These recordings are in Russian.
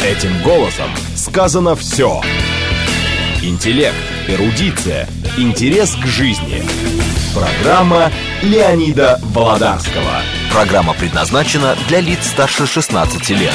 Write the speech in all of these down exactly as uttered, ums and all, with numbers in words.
Этим голосом сказано все. Интеллект, эрудиция, интерес к жизни. Программа Леонида Володарского. Программа предназначена для лиц старше шестнадцати лет.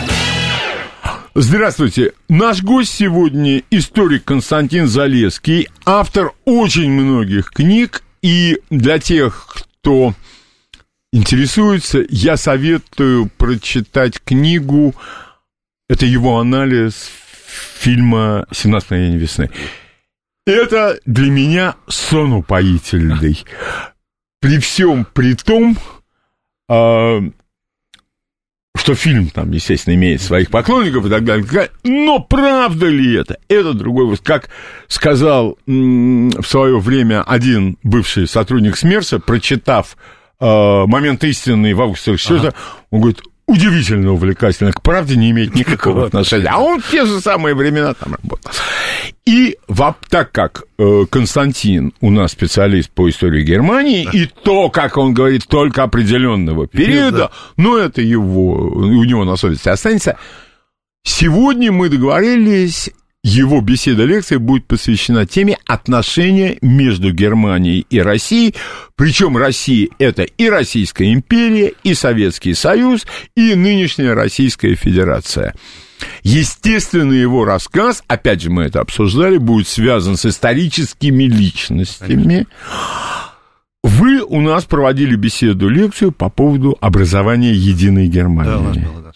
Здравствуйте. Наш гость сегодня историк Константин Залесский, автор очень многих книг. И для тех, кто интересуется, я советую прочитать книгу. Это его анализ фильма «семнадцать мгновений весны». Это для меня сон упоительный. При всем при том, э, что фильм там, естественно, имеет своих поклонников и так далее. Но правда ли это? Это другой вопрос. Как сказал м- в свое время один бывший сотрудник СМЕРСа, прочитав э, «Момент истины» в августе сорок четвёртого, ага. Он говорит: удивительно увлекательно, к правде не имеет никакого отношения. А он в те же самые времена там работал. И так как э, Константин у нас специалист по истории Германии, да. И то, как он говорит, только определенного периода, да. Но это его, у него на совести останется. Сегодня мы договорились, его беседа-лекция будет посвящена теме отношения между Германией и Россией. Причем Россия — это и Российская империя, и Советский Союз, и нынешняя Российская Федерация. Естественно, его рассказ, опять же, мы это обсуждали, будет связан с историческими личностями. Вы у нас проводили беседу-лекцию по поводу образования единой Германии. Да, у нас было, да.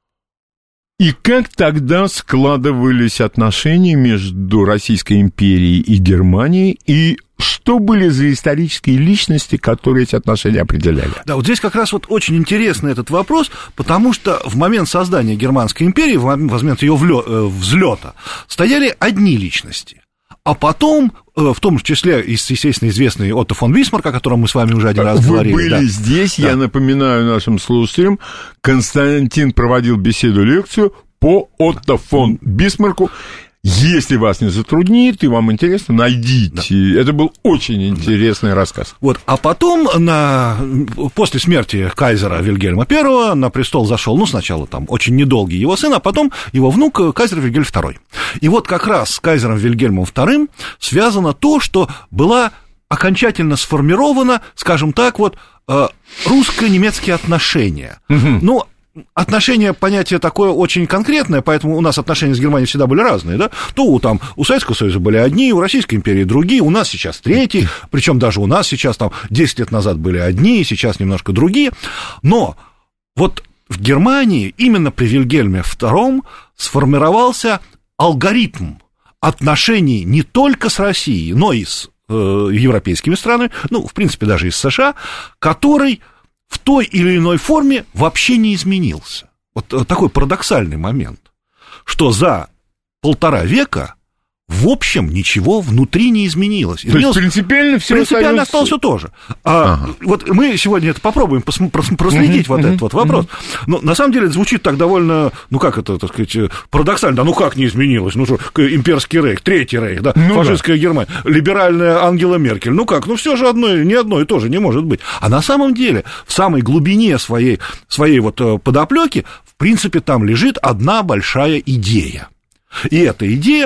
И как тогда складывались отношения между Российской империей и Германией, и что были за исторические личности, которые эти отношения определяли? Да, вот здесь как раз вот очень интересный этот вопрос, потому что в момент создания Германской империи, в момент ее взлета, стояли одни личности. А потом, в том числе, естественно, известный Отто фон Бисмарк, о котором мы с вами уже один раз Вы говорили. Вы были да. здесь, да. Я напоминаю нашим слушателям, Константин проводил беседу-лекцию по Отто фон Бисмарку. Если вас не затруднит и вам интересно, найдите. Да. Это был очень интересный да. рассказ. Вот. А потом, на... после смерти кайзера Вильгельма Первого на престол зашел, ну, сначала там очень недолгий его сын, а потом его внук кайзер Вильгельм Второй. И вот как раз с кайзером Вильгельмом Вторым связано то, что была окончательно сформирована, скажем так, вот, русско-немецкие отношения. Угу. Ну, отношения, понятие такое очень конкретное, поэтому у нас отношения с Германией всегда были разные, да? То у, там, у Советского Союза были одни, у Российской империи другие, у нас сейчас третьи, причем даже у нас сейчас там десять лет назад были одни, сейчас немножко другие, но вот в Германии именно при Вильгельме Втором сформировался алгоритм отношений не только с Россией, но и с э, европейскими странами, ну, в принципе, даже и с США, который в той или иной форме вообще не изменился. Вот такой парадоксальный момент, что за полтора века в общем ничего внутри не изменилось. изменилось... То есть принципиально все принципиально осталось все то же. А, ага. Вот мы сегодня это попробуем пос- проследить, uh-huh, вот uh-huh, этот вот вопрос. Uh-huh. Но на самом деле это звучит так довольно, ну как это, так сказать, парадоксально. Да ну как не изменилось? Ну что, имперский рейх, третий рейх, да, ну, фашистская да. Германия, либеральная Ангела Меркель. Ну как, ну все же одно, не одно и то же не может быть. А на самом деле в самой глубине своей, своей вот подоплёки, в принципе, там лежит одна большая идея. И эта идея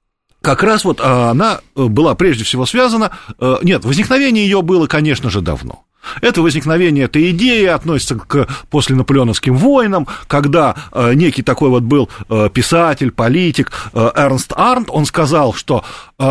как раз вот она была прежде всего связана... Нет, возникновение ее было, конечно же, давно. Это возникновение этой идеи относится к посленаполеоновским войнам, когда некий такой вот был писатель, политик Эрнст Арнт, он сказал, что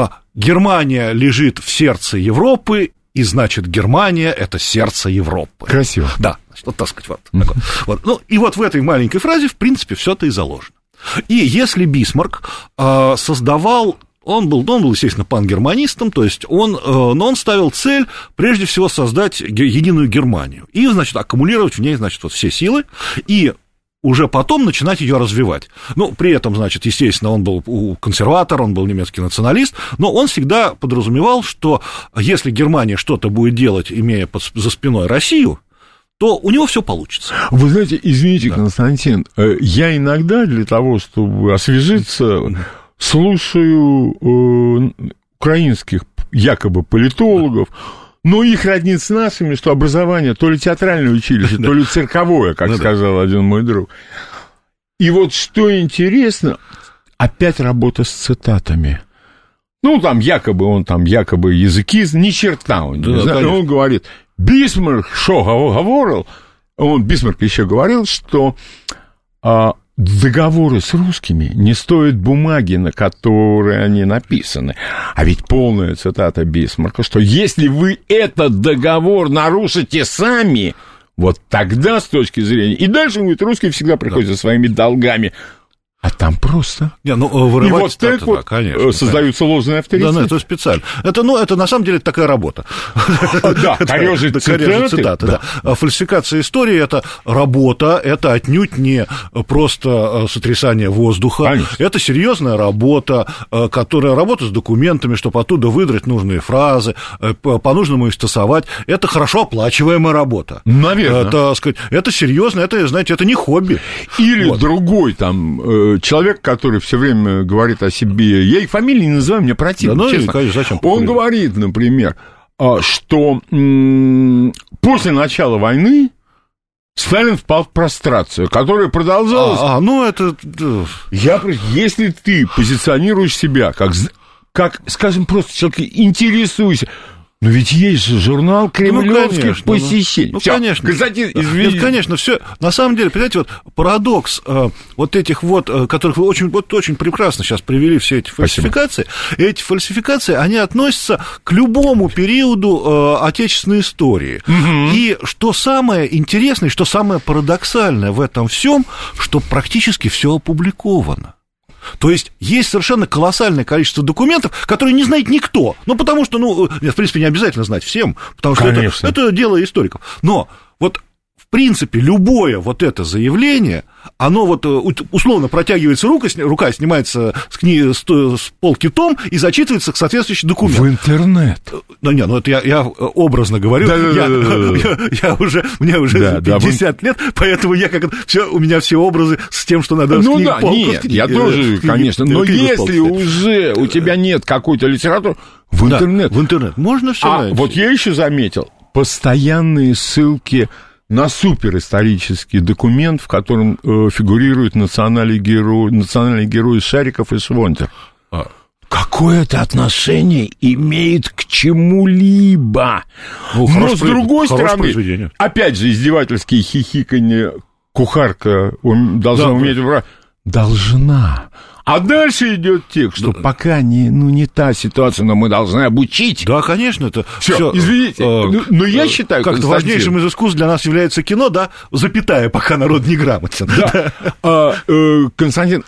Германия лежит в сердце Европы, и, значит, Германия — это сердце Европы. Красиво. Да, значит, вот так сказать. Вот, mm-hmm. такой. Вот. Ну, и вот в этой маленькой фразе, в принципе, все это и заложено. И если Бисмарк э, создавал, он был, он был, естественно, пангерманистом, то есть он, э, но он ставил цель, прежде всего, создать единую Германию и, значит, аккумулировать в ней, значит, вот все силы и уже потом начинать ее развивать. Ну, при этом, значит, естественно, он был консерватор, он был немецкий националист, но он всегда подразумевал, что если Германия что-то будет делать, имея под, за спиной Россию, то у него все получится. Вы знаете, извините, да. Константин, я иногда для того, чтобы освежиться, слушаю э, украинских якобы политологов, но их роднит с нашими, что образование то ли театральное училище, то ли цирковое, как сказал один мой друг. И вот что интересно, опять работа с цитатами. Ну, там якобы он там, якобы языки, ни черта он не да, знает. Он говорит, Бисмарк что говорил, он, Бисмарк еще говорил, что а, договоры с русскими не стоят бумаги, на которой они написаны. А ведь полная цитата Бисмарка, что если вы этот договор нарушите сами, вот тогда с точки зрения... И дальше, говорит, русские всегда приходят да. за своими долгами. А там просто. Не, ну, вырывать и вот так вот да, конечно, создаются конечно. ложные авторитеты. Да, да, это специально. Это, ну, это на самом деле такая работа. Да, корёжить цитаты. Да. Фальсификация истории – это работа, это отнюдь не просто сотрясание воздуха. Конечно. Это серьезная работа, которая работа с документами, чтобы оттуда выдрать нужные фразы, по-нужному их стасовать. Это хорошо оплачиваемая работа. Наверное. Это, сказать, это серьезно, это, знаете, это не хобби. Или вот. Другой там... Человек, который все время говорит о себе, я их фамилии не называю, мне противно, да, ну, честно. Конечно, зачем он говорит, например, что после начала войны Сталин впал в прострацию, которая продолжалась... А, а ну это... Я, если ты позиционируешь себя как, как, скажем, просто человек, интересуйся... Но ведь есть же журнал кремлевских ну, посещений. Ну, конечно. Константин, извините. Нет, конечно, все. На самом деле, понимаете, вот парадокс э, вот этих вот, э, которых вы очень, вот, очень прекрасно сейчас привели все эти фальсификации. Спасибо. Эти фальсификации, они относятся к любому периоду э, отечественной истории. Угу. И что самое интересное, что самое парадоксальное в этом всем, что практически все опубликовано. То есть есть совершенно колоссальное количество документов, которые не знает никто. Ну, потому что, ну, нет, в принципе, не обязательно знать всем, потому что это, это дело историков. Но вот, в принципе, любое вот это заявление, оно вот условно протягивается рука, рука снимается с, кни... с полки том и зачитывается к соответствующему документу. В интернет. Ну, не, ну, это я, я образно говорю. Да, я, да, да, да. Я, я уже, мне уже да, пятьдесят да, лет, поэтому я как все, у меня все образы с тем, что надо ну, с да, полку, нет, я книги, тоже, книги, конечно, но если уже у тебя нет какой-то литературы, в интернет. Да, в интернет. Можно все. А вот я еще заметил, постоянные ссылки на суперисторический документ, в котором э, фигурирует национальный герой, национальный герой Шариков и Швонтер. А. Какое это отношение имеет к чему-либо? Ну, но с другой стороны, опять же, издевательские хихиканье, кухарка должна да, уметь врать. Должна. А дальше идет текст, что да. пока не, ну, не та ситуация, но мы должны обучить. Да, конечно, это... Все, всё, извините, э, но, но я э, считаю... Как-то важнейшим из искусств для нас является кино, да, запятая, пока народ не грамотен. Да, Константин...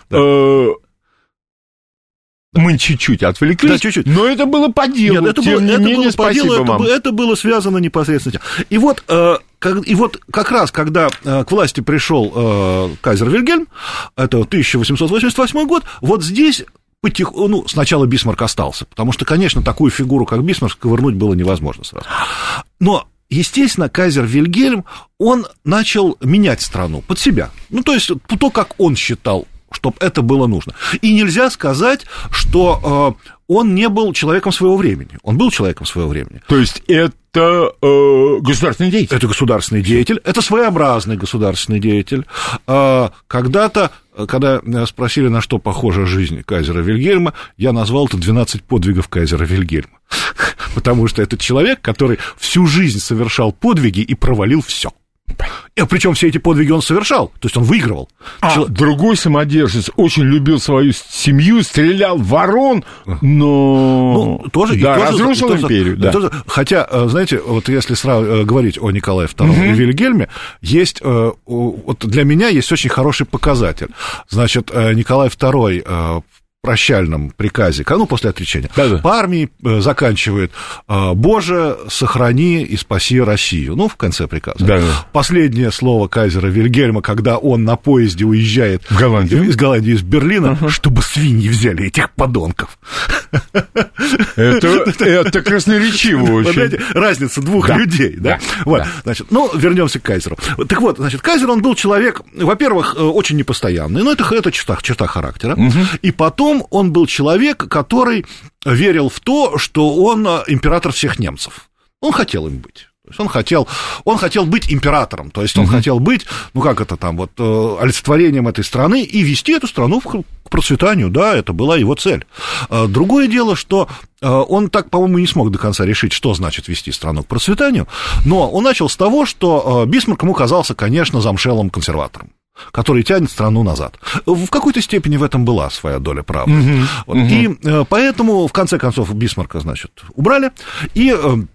Мы чуть-чуть отвлеклись, да, чуть-чуть. Но это было по делу. Нет, это Тем было, не это менее, было спасибо по делу, вам. Это, это было связано непосредственно с тем. И вот, э, как, и вот как раз, когда э, к власти пришел э, кайзер Вильгельм, это тысяча восемьсот восемьдесят восьмой год, вот здесь... Потих... Ну, сначала Бисмарк остался, потому что, конечно, такую фигуру, как Бисмарк, ковырнуть было невозможно сразу. Но, естественно, кайзер Вильгельм, он начал менять страну под себя. Ну, то есть, то, как он считал, чтобы это было нужно. И нельзя сказать, что э, он не был человеком своего времени. Он был человеком своего времени. То есть, это э, государственный деятель? Это государственный деятель, это своеобразный государственный деятель. Э, когда-то, когда спросили, на что похожа жизнь кайзера Вильгельма, я назвал это двенадцать подвигов кайзера Вильгельма. Потому что это человек, который всю жизнь совершал подвиги и провалил все. Причем все эти подвиги он совершал, то есть он выигрывал. А Чел... другой самодержец очень любил свою семью, стрелял в ворон, но ну, тоже, да, тоже, разрушил тоже, империю. Да. Тоже, хотя, знаете, вот если сразу говорить о Николае втором угу. и Вильгельме, есть, вот для меня есть очень хороший показатель. Значит, Николай второй в прощальном приказе, ну, после отречения, да-да. по армии заканчивает «Боже, сохрани и спаси Россию», ну, в конце приказа. Да-да. Последнее слово кайзера Вильгельма, когда он на поезде уезжает в Голландию? из Голландии, из Берлина, uh-huh. чтобы свиньи взяли этих подонков. Это, это красноречиво очень. Знаете, разница двух да. людей, да? да. Вот, да. Значит, ну, вернемся к кайзеру. Так вот, значит, кайзер, он был человек, во-первых, очень непостоянный, но это, это черта, черта характера, угу. и потом он был человек, который верил в то, что он император всех немцев. Он хотел им быть. То есть он хотел, он хотел быть императором, то есть он uh-huh. хотел быть, ну как это там, вот, олицетворением этой страны и вести эту страну к процветанию, да, это была его цель. Другое дело, что он так, по-моему, не смог до конца решить, что значит вести страну к процветанию, но он начал с того, что Бисмарк ему казался, конечно, замшелым консерватором, который тянет страну назад. В какой-то степени в этом была своя доля правды. Uh-huh. Вот. Uh-huh. И поэтому, в конце концов, Бисмарка, значит, убрали, и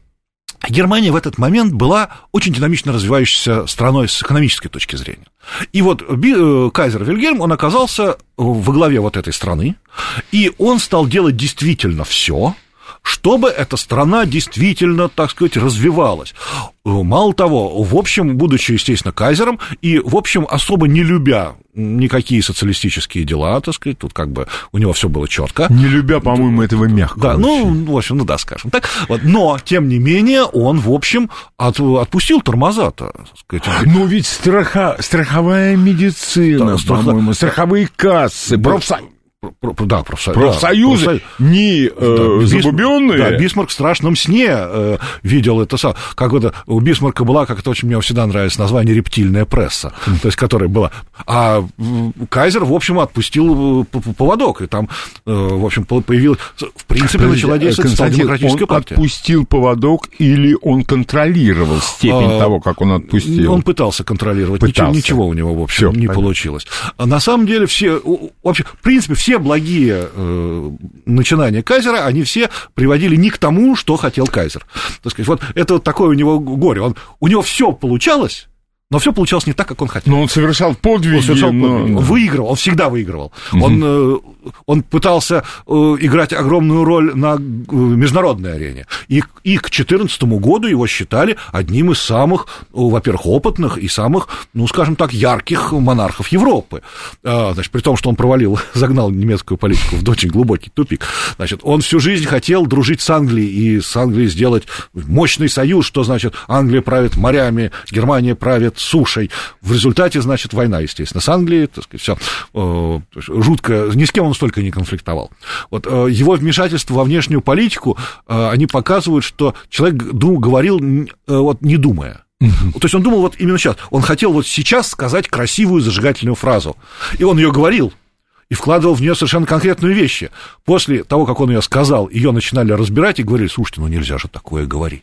Германия в этот момент была очень динамично развивающейся страной с экономической точки зрения. И вот кайзер Вильгельм, он оказался во главе вот этой страны, и он стал делать действительно все, чтобы эта страна действительно, так сказать, развивалась. Мало того, в общем, будучи, естественно, кайзером, и, в общем, особо не любя никакие социалистические дела, так сказать, тут как бы у него все было четко. Не любя, по-моему, этого мягко. Да, ну, в общем, ну да, скажем так. Вот, но, тем не менее, он, в общем, от, отпустил тормоза-то. Ну, ведь страха, страховая медицина, да, по-моему, страховые кассы, профсоюзы. Да, профсо... профсоюзы, да, не э, да, забубенные. Да, Бисмарк в страшном сне э, видел это сам. Как это, у Бисмарка была, как это очень мне всегда нравится, название рептильная пресса, то есть которая была. А кайзер, в общем, отпустил поводок, и там, э, в общем, появилась, в принципе, Подожди, начала действовать социал-демократическая партия. Он отпустил поводок или он контролировал степень а, того, как он отпустил? Он пытался контролировать, пытался. Ничего, ничего у него, в общем, Всё, не понятно. Получилось. А на самом деле все, вообще, в принципе, все благие э, начинания кайзера, они все приводили не к тому, что хотел кайзер. Так сказать, вот это вот такое у него горе. Он, у него все получалось, но все получалось не так, как он хотел. Но он совершал подвиги. Он, совершал но... подвиги. Он выигрывал, он всегда выигрывал. Угу. Он, э, он пытался э, играть огромную роль на э, международной арене. И, и к две тысячи четырнадцатому году его считали одним из самых, во-первых, опытных и самых, ну, скажем так, ярких монархов Европы. А, значит, при том, что он провалил, загнал немецкую политику в очень глубокий тупик. Значит, он всю жизнь хотел дружить с Англией и с Англией сделать мощный союз, что значит, Англия правит морями, Германия правит сушей. В результате, значит, война, естественно, с Англией, так сказать, все э, жутко, ни с кем он столько не конфликтовал. Вот, э, его вмешательство во внешнюю политику, э, они показывают, что человек ду, говорил, э, вот, не думая. Uh-huh. То есть он думал вот именно сейчас, он хотел вот сейчас сказать красивую зажигательную фразу, и он ее говорил, и вкладывал в нее совершенно конкретные вещи. После того, как он ее сказал, ее начинали разбирать и говорили, слушайте, ну нельзя же такое говорить.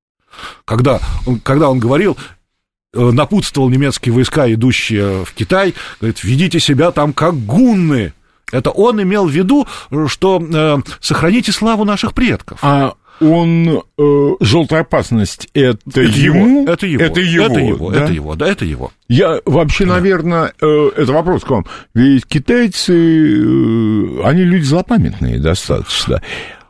Когда он, когда он говорил, напутствовал немецкие войска, идущие в Китай, говорит, ведите себя там как гунны. Это он имел в виду, что э, сохраните славу наших предков. А он, э, желтая опасность, это, это ему? Это его. Это его, это его, да? Это его, да, это его. Я вообще, да. наверное, э, это вопрос к вам. Ведь китайцы, э, они люди злопамятные достаточно.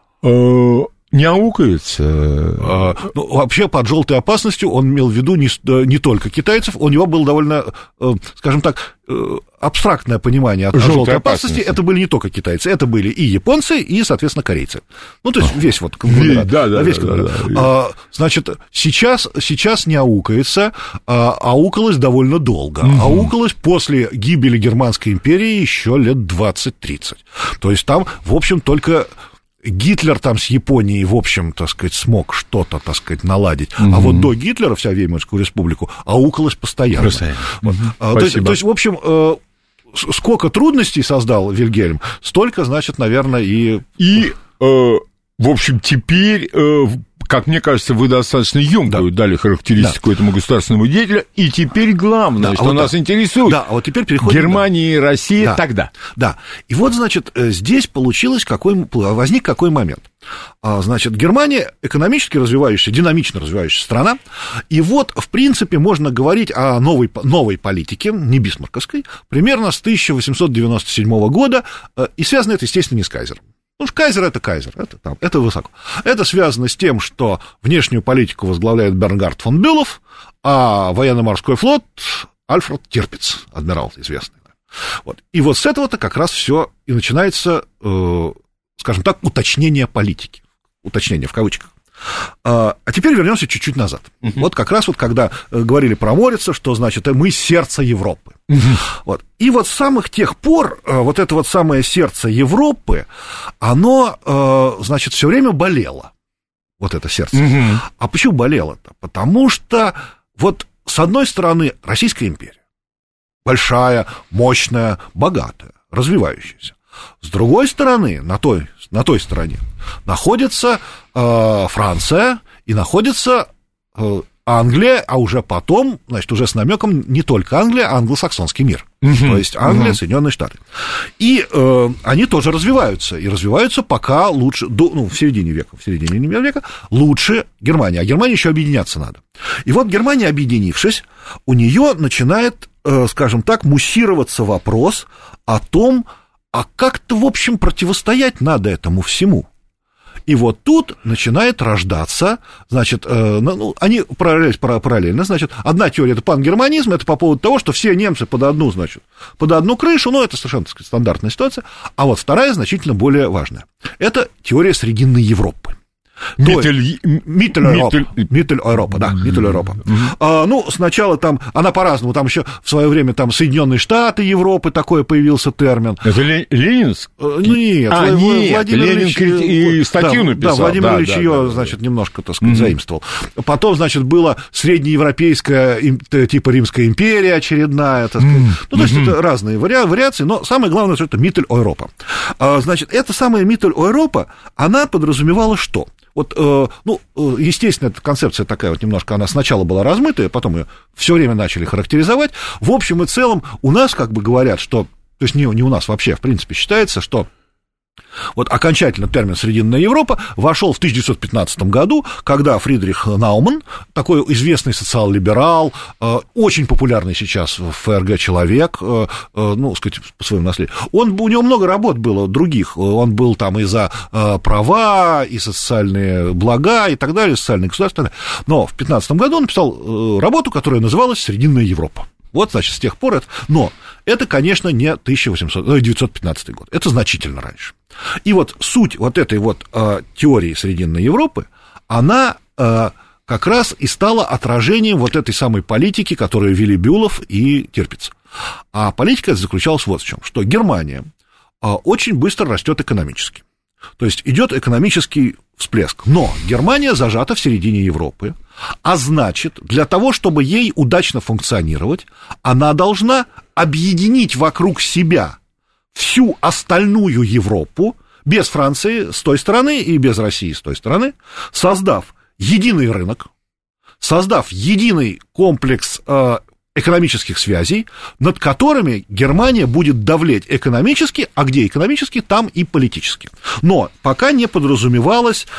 Э, Не аукается. А, ну, вообще, под желтой опасностью он имел в виду не, не только китайцев, у него было довольно, скажем так, абстрактное понимание от желтой, желтой опасности. опасности. Это были не только китайцы, это были и японцы, и, соответственно, корейцы. Ну, то есть весь вот конгломерат. Да, да, весь да, конгломерат. да, да. А, значит, сейчас, сейчас не аукается, а аукалось довольно долго. Угу. Аукалось после гибели Германской империи еще лет двадцать-тридцать. То есть там, в общем, только... Гитлер там с Японией, в общем, так сказать, смог что-то, так сказать, наладить. Mm-hmm. А вот до Гитлера вся Веймарскую республику аукалась постоянно. Вот. Mm-hmm. То, есть, то есть, в общем, э, сколько трудностей создал Вильгельм, столько, значит, наверное, и... И, э, в общем, теперь... Э, как мне кажется, вы достаточно ёмкую да. дали характеристику да. этому государственному деятелю, и теперь главное, да, что а вот нас да. интересует, да, а вот теперь переходим, Германия да. и Россия да. тогда. Да, и вот, значит, здесь получилось какой, возник какой момент. Значит, Германия экономически развивающаяся, динамично развивающаяся страна, и вот, в принципе, можно говорить о новой, новой политике, не бисмарковской, примерно с тысяча восемьсот девяносто седьмого года, и связано это, естественно, не с кайзером. Ну, кайзер — это кайзер, это, там, это высоко. Это связано с тем, что внешнюю политику возглавляет Бернгард фон Бюлов, а военно-морской флот — Альфред Тирпиц, адмирал известный. Вот. И вот с этого-то как раз все и начинается, э, скажем так, уточнение политики. Уточнение в кавычках. А теперь вернемся чуть-чуть назад. Uh-huh. Вот как раз вот когда говорили про Морица, что значит мы сердце Европы. Uh-huh. Вот. И вот с самых тех пор вот это вот самое сердце Европы, оно, значит, все время болело. вот это сердце. Угу. А почему болело-то? Потому что вот с одной стороны Российская империя, большая, мощная, богатая, развивающаяся. С другой стороны, на той, на той стороне находится э, Франция и находится э, Англия, а уже потом, значит, уже с намеком не только Англия, а англосаксонский мир. Uh-huh. То есть Англия, uh-huh. Соединенные Штаты. И э, они тоже развиваются. И развиваются пока лучше, до, ну, в середине века, в середине века лучше Германии. А Германии еще объединяться надо. И вот Германия, объединившись, у нее начинает, э, скажем так, муссироваться вопрос о том, а как-то, в общем, противостоять надо этому всему. И вот тут начинает рождаться, значит, э, ну, они параллель, параллельно, значит, одна теория – это пангерманизм, это по поводу того, что все немцы под одну, значит, под одну крышу, ну, это совершенно, так сказать, стандартная ситуация, а вот вторая значительно более важная – это теория Срединной Европы. Миттель-Европа, Миттель-Европа, да, Миттель-Европа. А, ну, сначала там, она по-разному, там еще в свое время там Соединенные Штаты Европы, такой появился термин. Это Ленинск? Нет, а, Владимир нет Владимир Ленин Ильич, и статью да, написал. Да, Владимир да, Ильич да, ее, да, да. значит, немножко, так сказать, mm-hmm. заимствовал. Потом, значит, была среднеевропейская, типа Римская империя очередная, так сказать. Mm-hmm. Ну, то есть mm-hmm. это разные вари- вариации, но самое главное, что это Миттель-Европа. А, значит, эта самая Миттель-Европа, она подразумевала что? Вот, э, ну, естественно, эта концепция такая вот немножко, она сначала была размытая, потом ее все время начали характеризовать. В общем и целом у нас как бы говорят, что, то есть не, не у нас вообще, в принципе, считается, что вот окончательно термин «Срединная Европа» вошел в тысяча девятьсот пятнадцатом году, когда Фридрих Науман, такой известный социал-либерал, очень популярный сейчас в ФРГ человек, ну, сказать, по своему наследию, он, у него много работ было других, он был там и за права, и социальные блага, и так далее, социальные государства, но в пятнадцатом году он написал работу, которая называлась «Срединная Европа». Вот, значит, с тех пор это... Но это, конечно, не тысяча девятьсот пятнадцатый год, это значительно раньше. И вот суть вот этой вот э, теории Срединной Европы, она э, как раз и стала отражением вот этой самой политики, которую вели Бюлов и Тирпиц. А политика заключалась вот в чем, что Германия э, очень быстро растет экономически. То есть идет экономический всплеск. Но Германия зажата в середине Европы, а значит, для того, чтобы ей удачно функционировать, она должна объединить вокруг себя всю остальную Европу, без Франции с той стороны и без России с той стороны, создав единый рынок, создав единый комплекс э, экономических связей, над которыми Германия будет давлеть экономически, а где экономически, там и политически. Но пока не подразумевалось,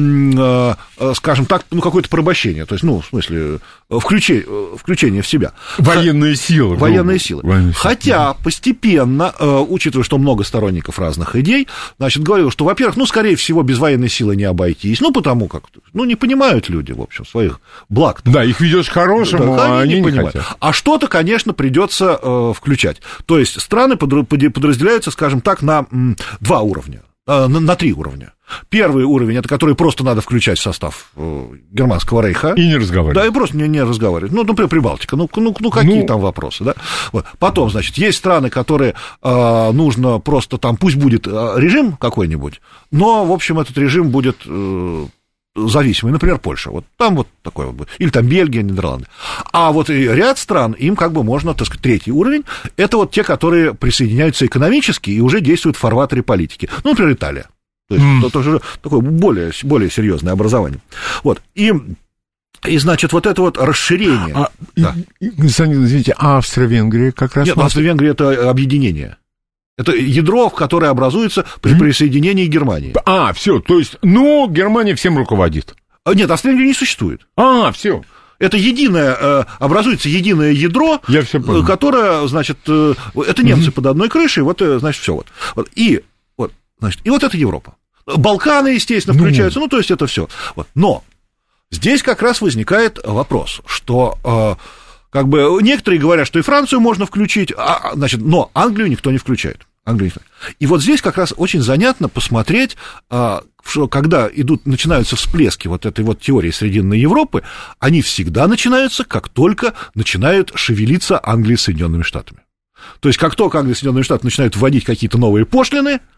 э, э, скажем так, ну, какое-то порабощение, то есть, ну, в смысле, включение, включение в себя. Военные силы. Военные силы. Военные Хотя силы. Постепенно, э, учитывая, что много сторонников разных идей, значит, говорил, что, во-первых, ну, скорее всего, без военной силы не обойтись, ну, потому как, ну, не понимают люди, в общем, своих благ. Да, их ведешь к хорошему, да, а они не, не понимают. Хотят. А что-то, конечно, придется э, включать. То есть страны подразделяются, скажем так, на м, два уровня, э, на, на три уровня. Первый уровень, это который просто надо включать в состав э, Германского рейха. И не разговаривать. Да, и просто не, не разговаривать. Ну, например, Прибалтика. Ну, ну, ну какие ну... там вопросы, да? Вот. Потом, значит, есть страны, которые э, нужно просто там, пусть будет э, режим какой-нибудь, но, в общем, этот режим будет... Э, зависимый, например, Польша, вот там вот такой вот, или там Бельгия, Нидерланды. А вот и ряд стран, им как бы можно, так сказать, третий уровень, это вот те, которые присоединяются экономически и уже действуют в фарватере политики. Ну, например, Италия. То есть, mm. это уже такое более, более серьезное образование. Вот, и... И, значит, вот это вот расширение... А, да. Извините, а Австро-Венгрия как раз... Нет, Австро-Венгрия – это объединение. Это ядро, которое образуется при присоединении Германии. А, все, то есть, ну, Германия всем руководит. Нет, Австро-Венгрия не существует. А, все. Это единое, образуется единое ядро, Я все понял. Которое, значит, это немцы mm-hmm. под одной крышей, вот, значит, все вот. И, вот, значит, и вот это Европа. Балканы, естественно, включаются, mm-hmm. ну, то есть это все. Вот. Но здесь как раз возникает вопрос, что... Как бы некоторые говорят, что и Францию можно включить, а, значит, но Англию никто не включает. Англию никто. И вот здесь как раз очень занятно посмотреть, что когда идут, начинаются всплески вот этой вот теории Срединной Европы, они всегда начинаются, как только начинают шевелиться Англия с Соединенными Штатами. То есть, как только Англия и Соединенные Штаты начинают вводить какие-то новые пошлины,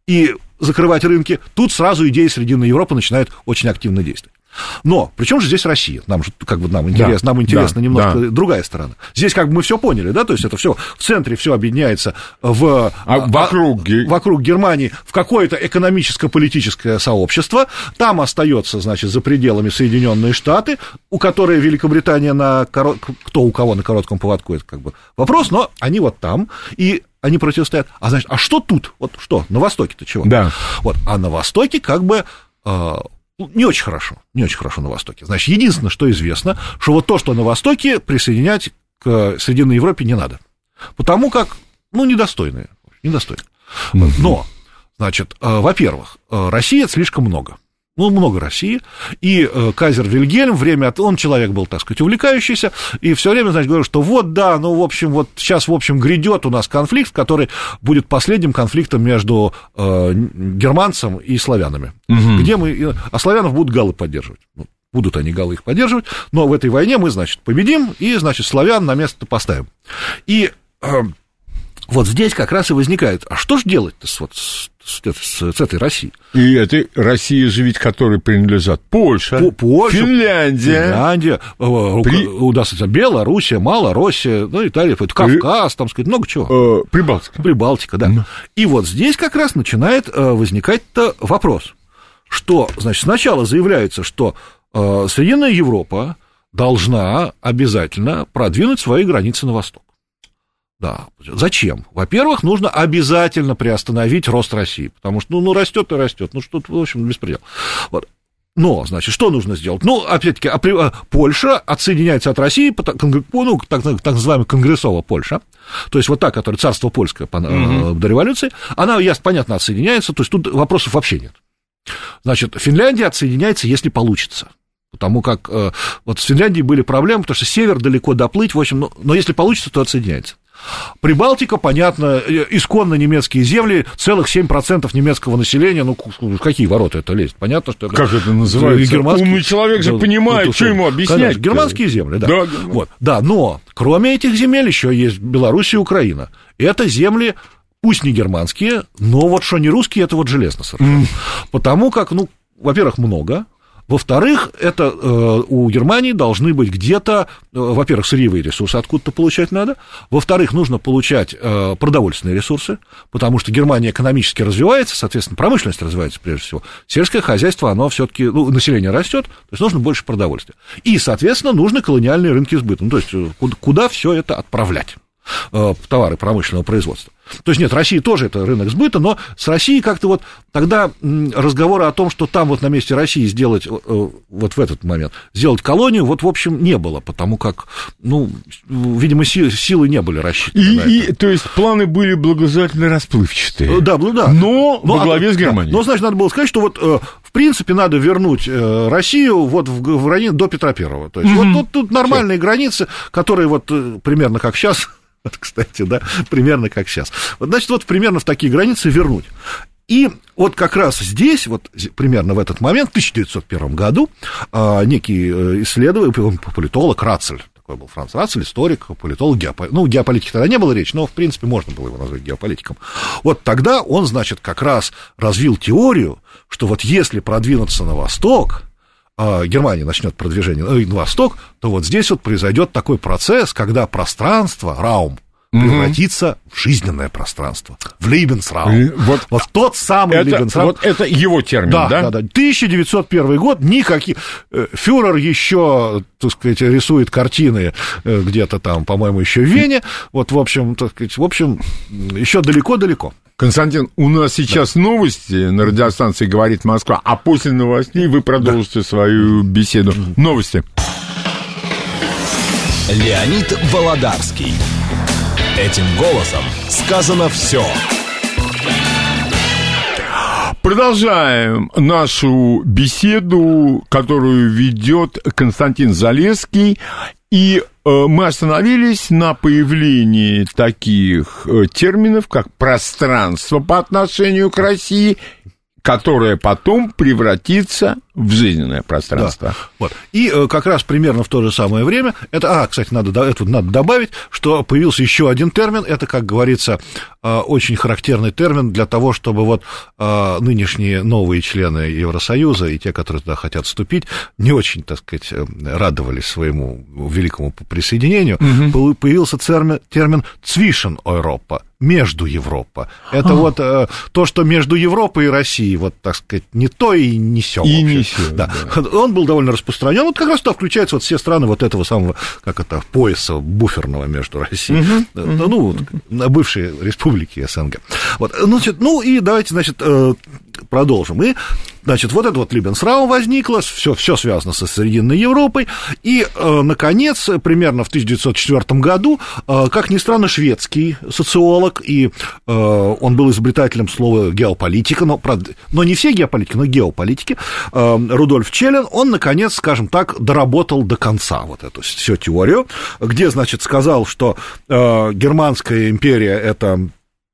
и закрывать рынки, тут сразу идея Срединной Европы начинает очень активно действовать. Но при чем же здесь Россия? Нам же как бы нам интересно, да, нам интересно да, немножко да. другая сторона. Здесь как бы мы все поняли, да, то есть это все в центре все объединяется в, а вокруг... А, вокруг Германии в какое-то экономическо-политическое сообщество. Там остается, значит, за пределами Соединенные Штаты, у которой Великобритания на корот... кто у кого на коротком поводку, это как бы вопрос, но они вот там и они противостоят. А значит, а что тут? Вот что на Востоке-то чего? Да. Вот, а на Востоке как бы не очень хорошо, не очень хорошо на Востоке. Значит, единственное, что известно, что вот то, что на Востоке, присоединять к Срединной Европе не надо. Потому как, ну, недостойные, недостойные. Но, значит, во-первых, России это слишком много. Ну, много России, и э, кайзер Вильгельм, время от... он человек был, так сказать, увлекающийся, и все время, значит, говорил, что вот, да, ну, в общем, вот сейчас, в общем, грядет у нас конфликт, который будет последним конфликтом между э, германцем и славянами, угу. где мы... А славянов будут галлы поддерживать. Будут они галлы их поддерживать, но в этой войне мы, значит, победим, и, значит, славян на место поставим. И... Э, Вот здесь как раз и возникает, а что же делать-то с, вот, с, с, с этой Россией? И этой России же ведь, которой принадлежат Польша, Польша Финляндия, Финляндия При... удастся Белоруссия, Малороссия, ну, Италия, Кавказ, там, сказать, много чего. Прибалтика. Прибалтика, да. Mm. И вот здесь как раз начинает возникать-то вопрос, что, значит, сначала заявляется, что Срединная Европа должна обязательно продвинуть свои границы на восток. Да. Зачем? Во-первых, нужно обязательно приостановить рост России, потому что, ну, ну растет и растет, ну, что-то, в общем, беспредел. Вот. Но, значит, что нужно сделать? Ну, опять-таки, Польша отсоединяется от России, ну, так, так называемая Конгрессова Польша, то есть вот та, которая царство польское mm-hmm. до революции, она, ясно, понятно, отсоединяется, то есть тут вопросов вообще нет. Значит, Финляндия отсоединяется, если получится. Потому как э, вот с Финляндией были проблемы, потому что север далеко доплыть, в общем, но, но если получится, то отсоединяется. Прибалтика, понятно, исконно немецкие земли, целых семь процентов немецкого населения, ну, какие ворота это лезет? Понятно, что это... Как это называется? Германские... Умный человек же да, понимает, ну, что ему объяснять. Конечно, германские земли, да. Да, вот, да, но кроме этих земель еще есть Белоруссия и Украина. Это земли, пусть не германские, но вот что не русские, это вот железно совершенно. Mm. Потому как, ну, во-первых, много. Во-вторых, это э, у Германии должны быть где-то, э, во-первых, сырьевые ресурсы откуда-то получать надо, во-вторых, нужно получать э, продовольственные ресурсы, потому что Германия экономически развивается, соответственно, промышленность развивается прежде всего, сельское хозяйство, оно все-таки, ну, население растет, то есть нужно больше продовольствия. И, соответственно, нужны колониальные рынки сбыта, ну, то есть куда, куда все это отправлять, э, товары промышленного производства. То есть, нет, Россия тоже это рынок сбыта, но с Россией как-то вот тогда разговора о том, что там вот на месте России сделать, вот в этот момент, сделать колонию, вот, в общем, не было, потому как, ну, видимо, силы не были рассчитаны. И, и, то есть, планы были благожелательно расплывчатые. Да, да. Но во главе с Германией. Да, но, значит, надо было сказать, что вот, в принципе, надо вернуть Россию вот в, в районе до Петра Первого. То есть, mm-hmm. вот тут, тут нормальные Всё. Границы, которые вот примерно как сейчас... Вот, кстати, да, примерно как сейчас. Вот, значит, вот примерно в такие границы вернуть. И вот как раз здесь, вот примерно в этот момент, в тысяча девятьсот первом году, некий исследователь, политолог Рацель, такой был Франц Рацель, историк, политолог, геополитик, ну, геополитики тогда не было речи, но, в принципе, можно было его назвать геополитиком. Вот тогда он, значит, как раз развил теорию, что вот если продвинуться на восток, Германия начнет продвижение на восток, то вот здесь вот произойдет такой процесс, когда пространство, раум, превратится mm-hmm. в жизненное пространство, в Лейбенсраум. Вот, вот тот самый это, Лейбенсраум. Вот это его термин, да? Да, да, да. тысяча девятьсот первый год, никаких... Фюрер еще, так сказать, рисует картины где-то там, по-моему, еще в Вене. Вот, в общем, так сказать, в общем, еще далеко-далеко. Константин, у нас сейчас да. новости на радиостанции «Говорит Москва», а после новостей вы продолжите да. свою беседу. Новости. Леонид Володарский. Этим голосом сказано все. Продолжаем нашу беседу, которую ведет Константин Залесский. И э, мы остановились на появлении таких э, терминов, как пространство по отношению к России, которое потом превратится в жизненное пространство. Да. Вот. И как раз примерно в то же самое время, это, а, кстати, надо, это надо добавить, что появился еще один термин, это, как говорится, очень характерный термин для того, чтобы вот нынешние новые члены Евросоюза и те, которые туда хотят вступить, не очень, так сказать, радовались своему великому присоединению. Угу. Появился термин, термин «Zwischen Europa», между Европа. Это а. вот э, то, что между Европой и Россией, вот, так сказать, не то и не сё. И не сё, да. Да. Он был довольно распространен. Вот как раз туда включаются вот все страны вот этого самого, как это, пояса буферного между Россией, угу, ну, угу. ну, бывшие республики СНГ. Вот, значит, ну, и давайте, значит, э, продолжим. И, значит, вот это вот Либенсраум возникло, все, все связано со Срединной Европой, и, э, наконец, примерно в тысяча девятьсот четвёртом году, э, как ни странно, шведский социолог, и э, он был изобретателем слова геополитика, но, правда, но не все геополитики, но геополитики, э, Рудольф Челлен, он, наконец, скажем так, доработал до конца вот эту всю теорию, где, значит, сказал, что э, Германская империя – это,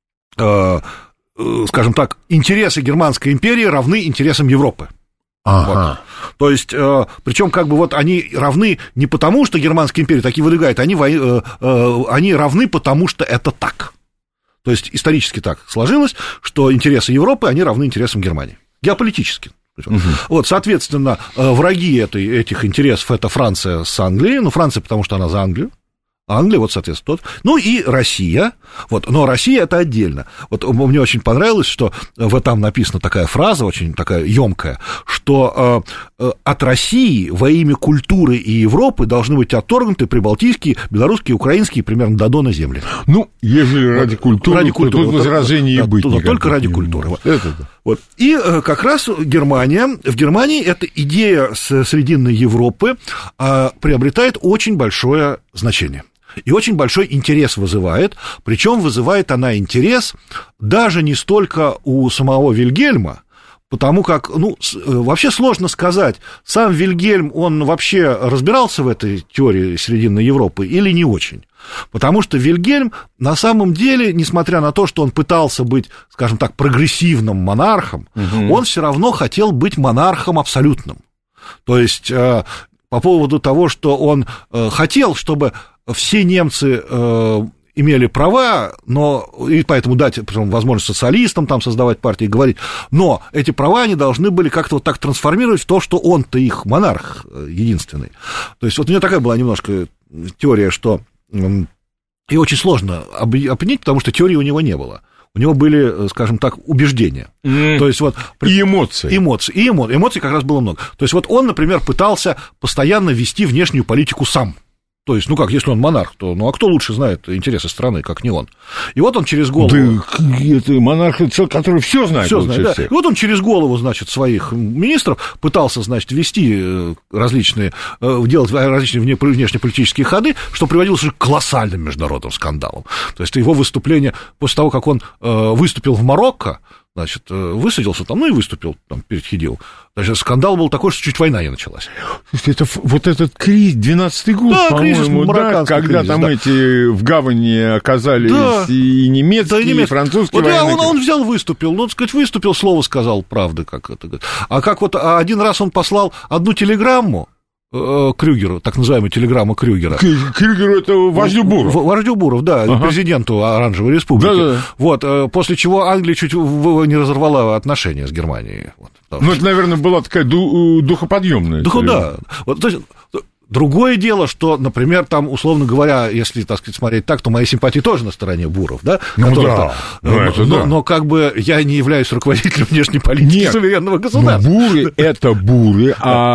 э, скажем так, интересы Германской империи равны интересам Европы. Ага. Вот. То есть, э, причем как бы вот они равны не потому, что Германская империя так и выдвигает, они, э, э, они равны потому, что это так. То есть исторически так сложилось, что интересы Европы, они равны интересам Германии. Геополитически. Угу. Вот, соответственно, враги этой, этих интересов – это Франция с Англией. Ну, Франция, потому что она за Англию. Англия, вот, соответственно, тот. Ну, и Россия. Вот, но Россия – это отдельно. Вот мне очень понравилось, что в там написана такая фраза, очень такая ёмкая, что э, от России во имя культуры и Европы должны быть отторгнуты прибалтийские, белорусские, украинские, примерно до Дона земли. Ну, ежели ради вот, культуры, ради культуры, то тут возражений да, и быть да, только ради культуры. Вот. Это, да. Вот. И э, как раз Германия, в Германии эта идея с Срединной Европы э, приобретает очень большое значение. И очень большой интерес вызывает, причем вызывает она интерес даже не столько у самого Вильгельма, потому как, ну, вообще сложно сказать, сам Вильгельм, он вообще разбирался в этой теории Срединной Европы или не очень. Потому что Вильгельм на самом деле, несмотря на то, что он пытался быть, скажем так, прогрессивным монархом, угу. он все равно хотел быть монархом абсолютным. То есть по поводу того, что он хотел, чтобы все немцы э, имели права, но, и поэтому дать причем, возможность социалистам там создавать партии и говорить, но эти права они должны были как-то вот так трансформировать в то, что он-то их монарх единственный. То есть вот у меня такая была немножко теория, что э, и очень сложно определить, потому что теории у него не было. У него были, скажем так, убеждения. Mm. То есть вот, и эмоции. Эмоции. И эмо... эмоций как раз было много. То есть вот он, например, пытался постоянно вести внешнюю политику сам. То есть, ну как, если он монарх, то ну а кто лучше знает интересы страны, как не он? И вот он через голову... Да, это монарх, это человек, который все знает. Все знает, да. Всех. И вот он через голову, значит, своих министров пытался, значит, вести различные, делать различные внешнеполитические ходы, что приводило к колоссальным международным скандалам. То есть его выступление, после того, как он выступил в Марокко, значит, высадился там, ну и выступил там перед Хидил. Значит, скандал был такой, что чуть война не началась. Это, вот этот кризис, двенадцатый год, да, по-моему, да, когда кризис, там да. эти в гавани оказались да. и немецкие, да, и, и французские вот, военные. Да, он, он взял, выступил, ну, так сказать, выступил, слово сказал, правда, как это. А как вот один раз он послал одну телеграмму Крюгеру, так называемую телеграмму Крюгера. Крюгеру — это вождю Буров. Вождю Буров, да, ага. президенту Оранжевой Республики. Да-да. Вот, после чего Англия чуть не разорвала отношения с Германией. Вот, ну, это, наверное, была такая духоподъемная. Духу, да. Вот, то есть, другое дело, что, например, там, условно говоря, если, так сказать, смотреть так, то мои симпатии тоже на стороне Буров, да? Ну да, ну, это но, да. но как бы я не являюсь руководителем внешней политики Нет, суверенного государства. Буры — это буры,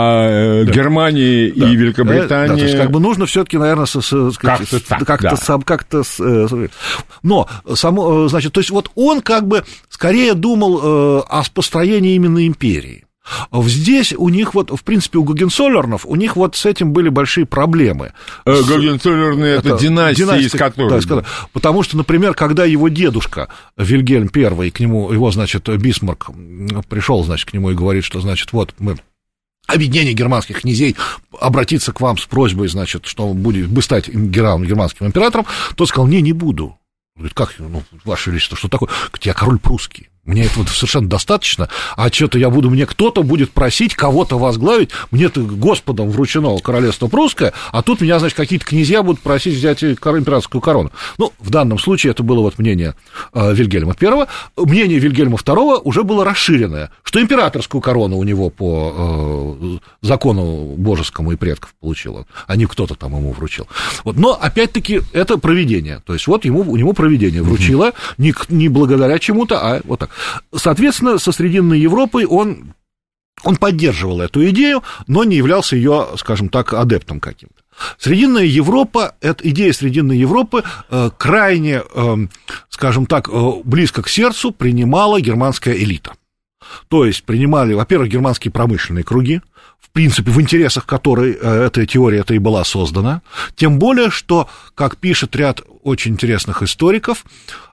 а да. Германия да. и Великобритания... Да, да, то есть, как бы нужно все-таки, наверное, с, с, как-то, так, как-то, да. как-то с, но само, значит, то есть вот он как бы скорее думал о построении именно империи. Здесь у них вот, в принципе, у Гогенцоллернов, у них вот с этим были большие проблемы. Гогенцоллерны — это, это династия, династия, из которой... Да, потому что, например, когда его дедушка Вильгельм I, к нему, его, значит, Бисмарк пришел, значит, к нему и говорит, что, значит, вот мы... объединение германских князей обратиться к вам с просьбой, значит, что будет, бы стать германским императором, тот сказал: не, не буду. Говорит: как, ну, ваше величество, что такое? Говорит: я король прусский. Мне этого совершенно достаточно, а что-то я буду, мне кто-то будет просить кого-то возглавить, мне-то Господом вручено королевство прусское, а тут меня, значит, какие-то князья будут просить взять императорскую корону. Ну, в данном случае это было вот мнение э, Вильгельма Первого. Мнение Вильгельма Второго уже было расширенное, что императорскую корону у него по э, закону божескому и предков получил, а не кто-то там ему вручил. Вот. Но, опять-таки, это провидение, то есть вот ему, у него провидение вручило, не, не благодаря чему-то, а вот так. Соответственно, со Срединной Европой он, он поддерживал эту идею, но не являлся ее, скажем так, адептом каким-то. Срединная Европа, эта идея Срединной Европы э, крайне, э, скажем так, э, близко к сердцу принимала германская элита. То есть принимали, во-первых, германские промышленные круги, в принципе, в интересах которой э, эта теория эта и была создана, тем более, что, как пишет ряд очень интересных историков,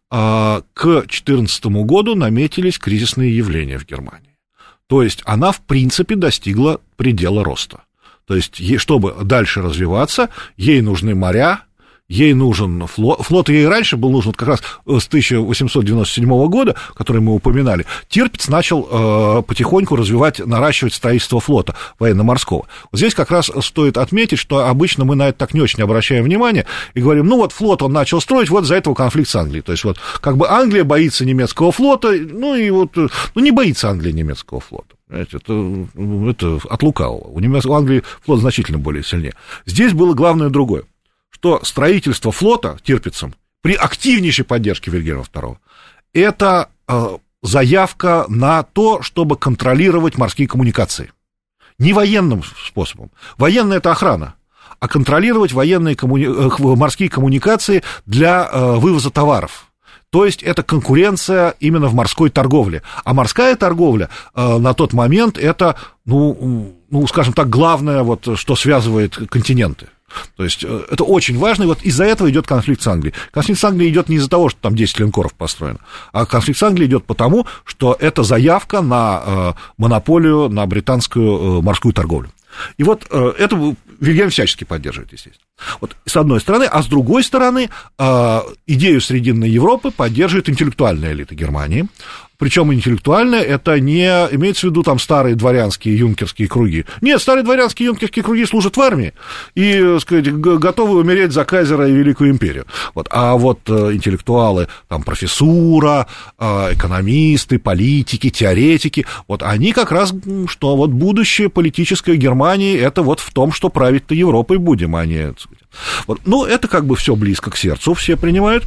к две тысячи четырнадцатому году наметились кризисные явления в Германии. То есть она, в принципе, достигла предела роста. То есть, чтобы дальше развиваться, ей нужны моря, ей нужен флот. Флот ей раньше был нужен как раз с тысяча восемьсот девяносто седьмого года, который мы упоминали. Тирпиц начал э, потихоньку развивать, наращивать строительство флота военно-морского. Вот здесь как раз стоит отметить, что обычно мы на это так не очень обращаем внимание и говорим, ну вот флот он начал строить, вот из-за этого конфликт с Англией. То есть вот как бы Англия боится немецкого флота, ну и вот, ну не боится Англия немецкого флота. Знаете, это, это от лукавого. У, немец... у Англии флот значительно более сильнее. Здесь было главное другое, что строительство флота Тирпицем при активнейшей поддержке Вильгельма Второго это э, заявка на то, чтобы контролировать морские коммуникации. Не военным способом. Военная – это охрана, а контролировать военные коммуни... морские коммуникации для э, вывоза товаров. То есть это конкуренция именно в морской торговле. А морская торговля э, на тот момент это, ну, ну, скажем так, главное, вот, что связывает континенты. То есть это очень важно, и вот из-за этого идет конфликт с Англией. Конфликт с Англией идет не из-за того, что там десять линкоров построено, а конфликт с Англией идет потому, что это заявка на э, монополию на британскую э, морскую торговлю. И вот э, это Вильгельм всячески поддерживает, естественно. Вот с одной стороны, а с другой стороны, э, идею Срединной Европы поддерживает интеллектуальная элита Германии. Причем интеллектуальная, это не имеется в виду там старые дворянские юнкерские круги. Нет, старые дворянские юнкерские круги служат в армии и, так сказать, готовы умереть за кайзера и Великую империю. Вот. А вот интеллектуалы, там, профессура, экономисты, политики, теоретики, вот они как раз, что вот будущее политическое Германии, это вот в том, что править-то Европой будем, а не... Вот. Ну, это как бы все близко к сердцу, все принимают.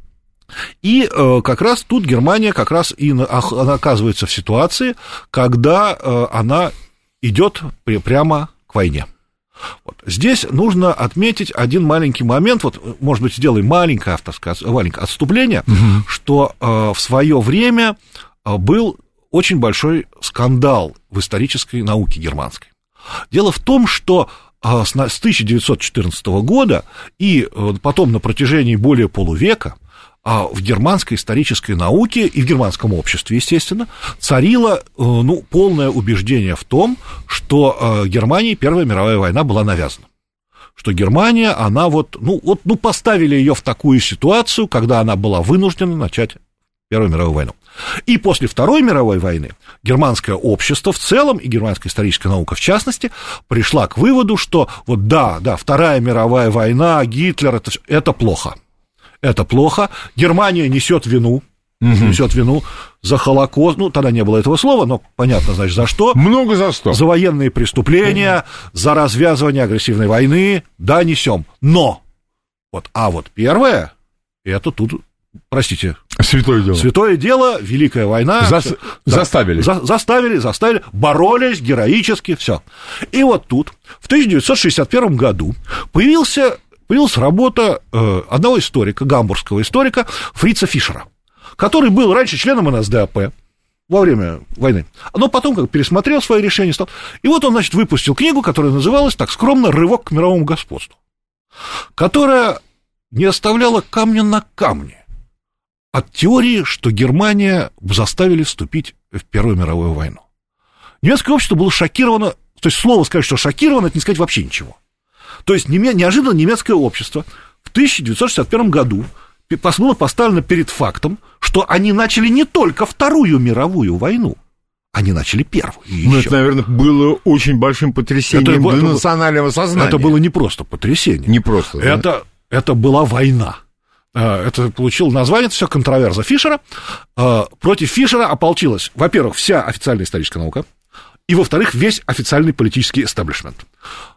И э, как раз тут Германия как раз и на, она оказывается в ситуации, когда э, она идет при, прямо к войне. Вот. Здесь нужно отметить один маленький момент, вот, может быть, сделаем маленькое авторское маленькое отступление, угу. что э, в свое время был очень большой скандал в исторической науке германской. Дело в том, что э, с тысяча девятьсот четырнадцатого года и э, потом на протяжении более полувека а в германской исторической науке и в германском обществе, естественно, царило, ну, полное убеждение в том, что Германии Первая мировая война была навязана. Что Германия, она вот, ну, вот, ну, поставили ее в такую ситуацию, когда она была вынуждена начать Первую мировую войну. И после Второй мировой войны германское общество в целом и германская историческая наука в частности пришла к выводу, что вот да, да, Вторая мировая война, Гитлер, это, это плохо. Это плохо. Германия несет вину, угу. несет вину за Холокост. Ну, тогда не было этого слова, но понятно, значит, за что. Много за что. За военные преступления, угу. за развязывание агрессивной войны. Да, несем. Но, вот, а вот первое, это тут, простите. Святое дело. Святое дело, Великая война. За, за, заставили. За, заставили, заставили, боролись героически, все. И вот тут, в тысяча девятьсот шестьдесят первом году появился... Появилась работа э, одного историка, гамбургского историка Фрица Фишера, который был раньше членом эн эс дэ а пэ во время войны, но потом как пересмотрел свои решения, стал... и вот он, значит, выпустил книгу, которая называлась так скромно «Рывок к мировому господству», которая не оставляла камня на камне от теории, что Германия заставили вступить в Первую мировую войну. Немецкое общество было шокировано, то есть слово сказать, что шокировано, это не сказать вообще ничего. То есть неожиданно немецкое общество в тысяча девятьсот шестьдесят первом году было поставлено перед фактом, что они начали не только Вторую мировую войну, они начали первую. Ну, это, наверное, было очень большим потрясением это, для это, национального сознания. Это было не просто потрясение. Не просто, да? Это, это была война. Это получило название, это все контроверза Фишера. Против Фишера ополчилась, во-первых, вся официальная историческая наука, и, во-вторых, весь официальный политический эстаблишмент.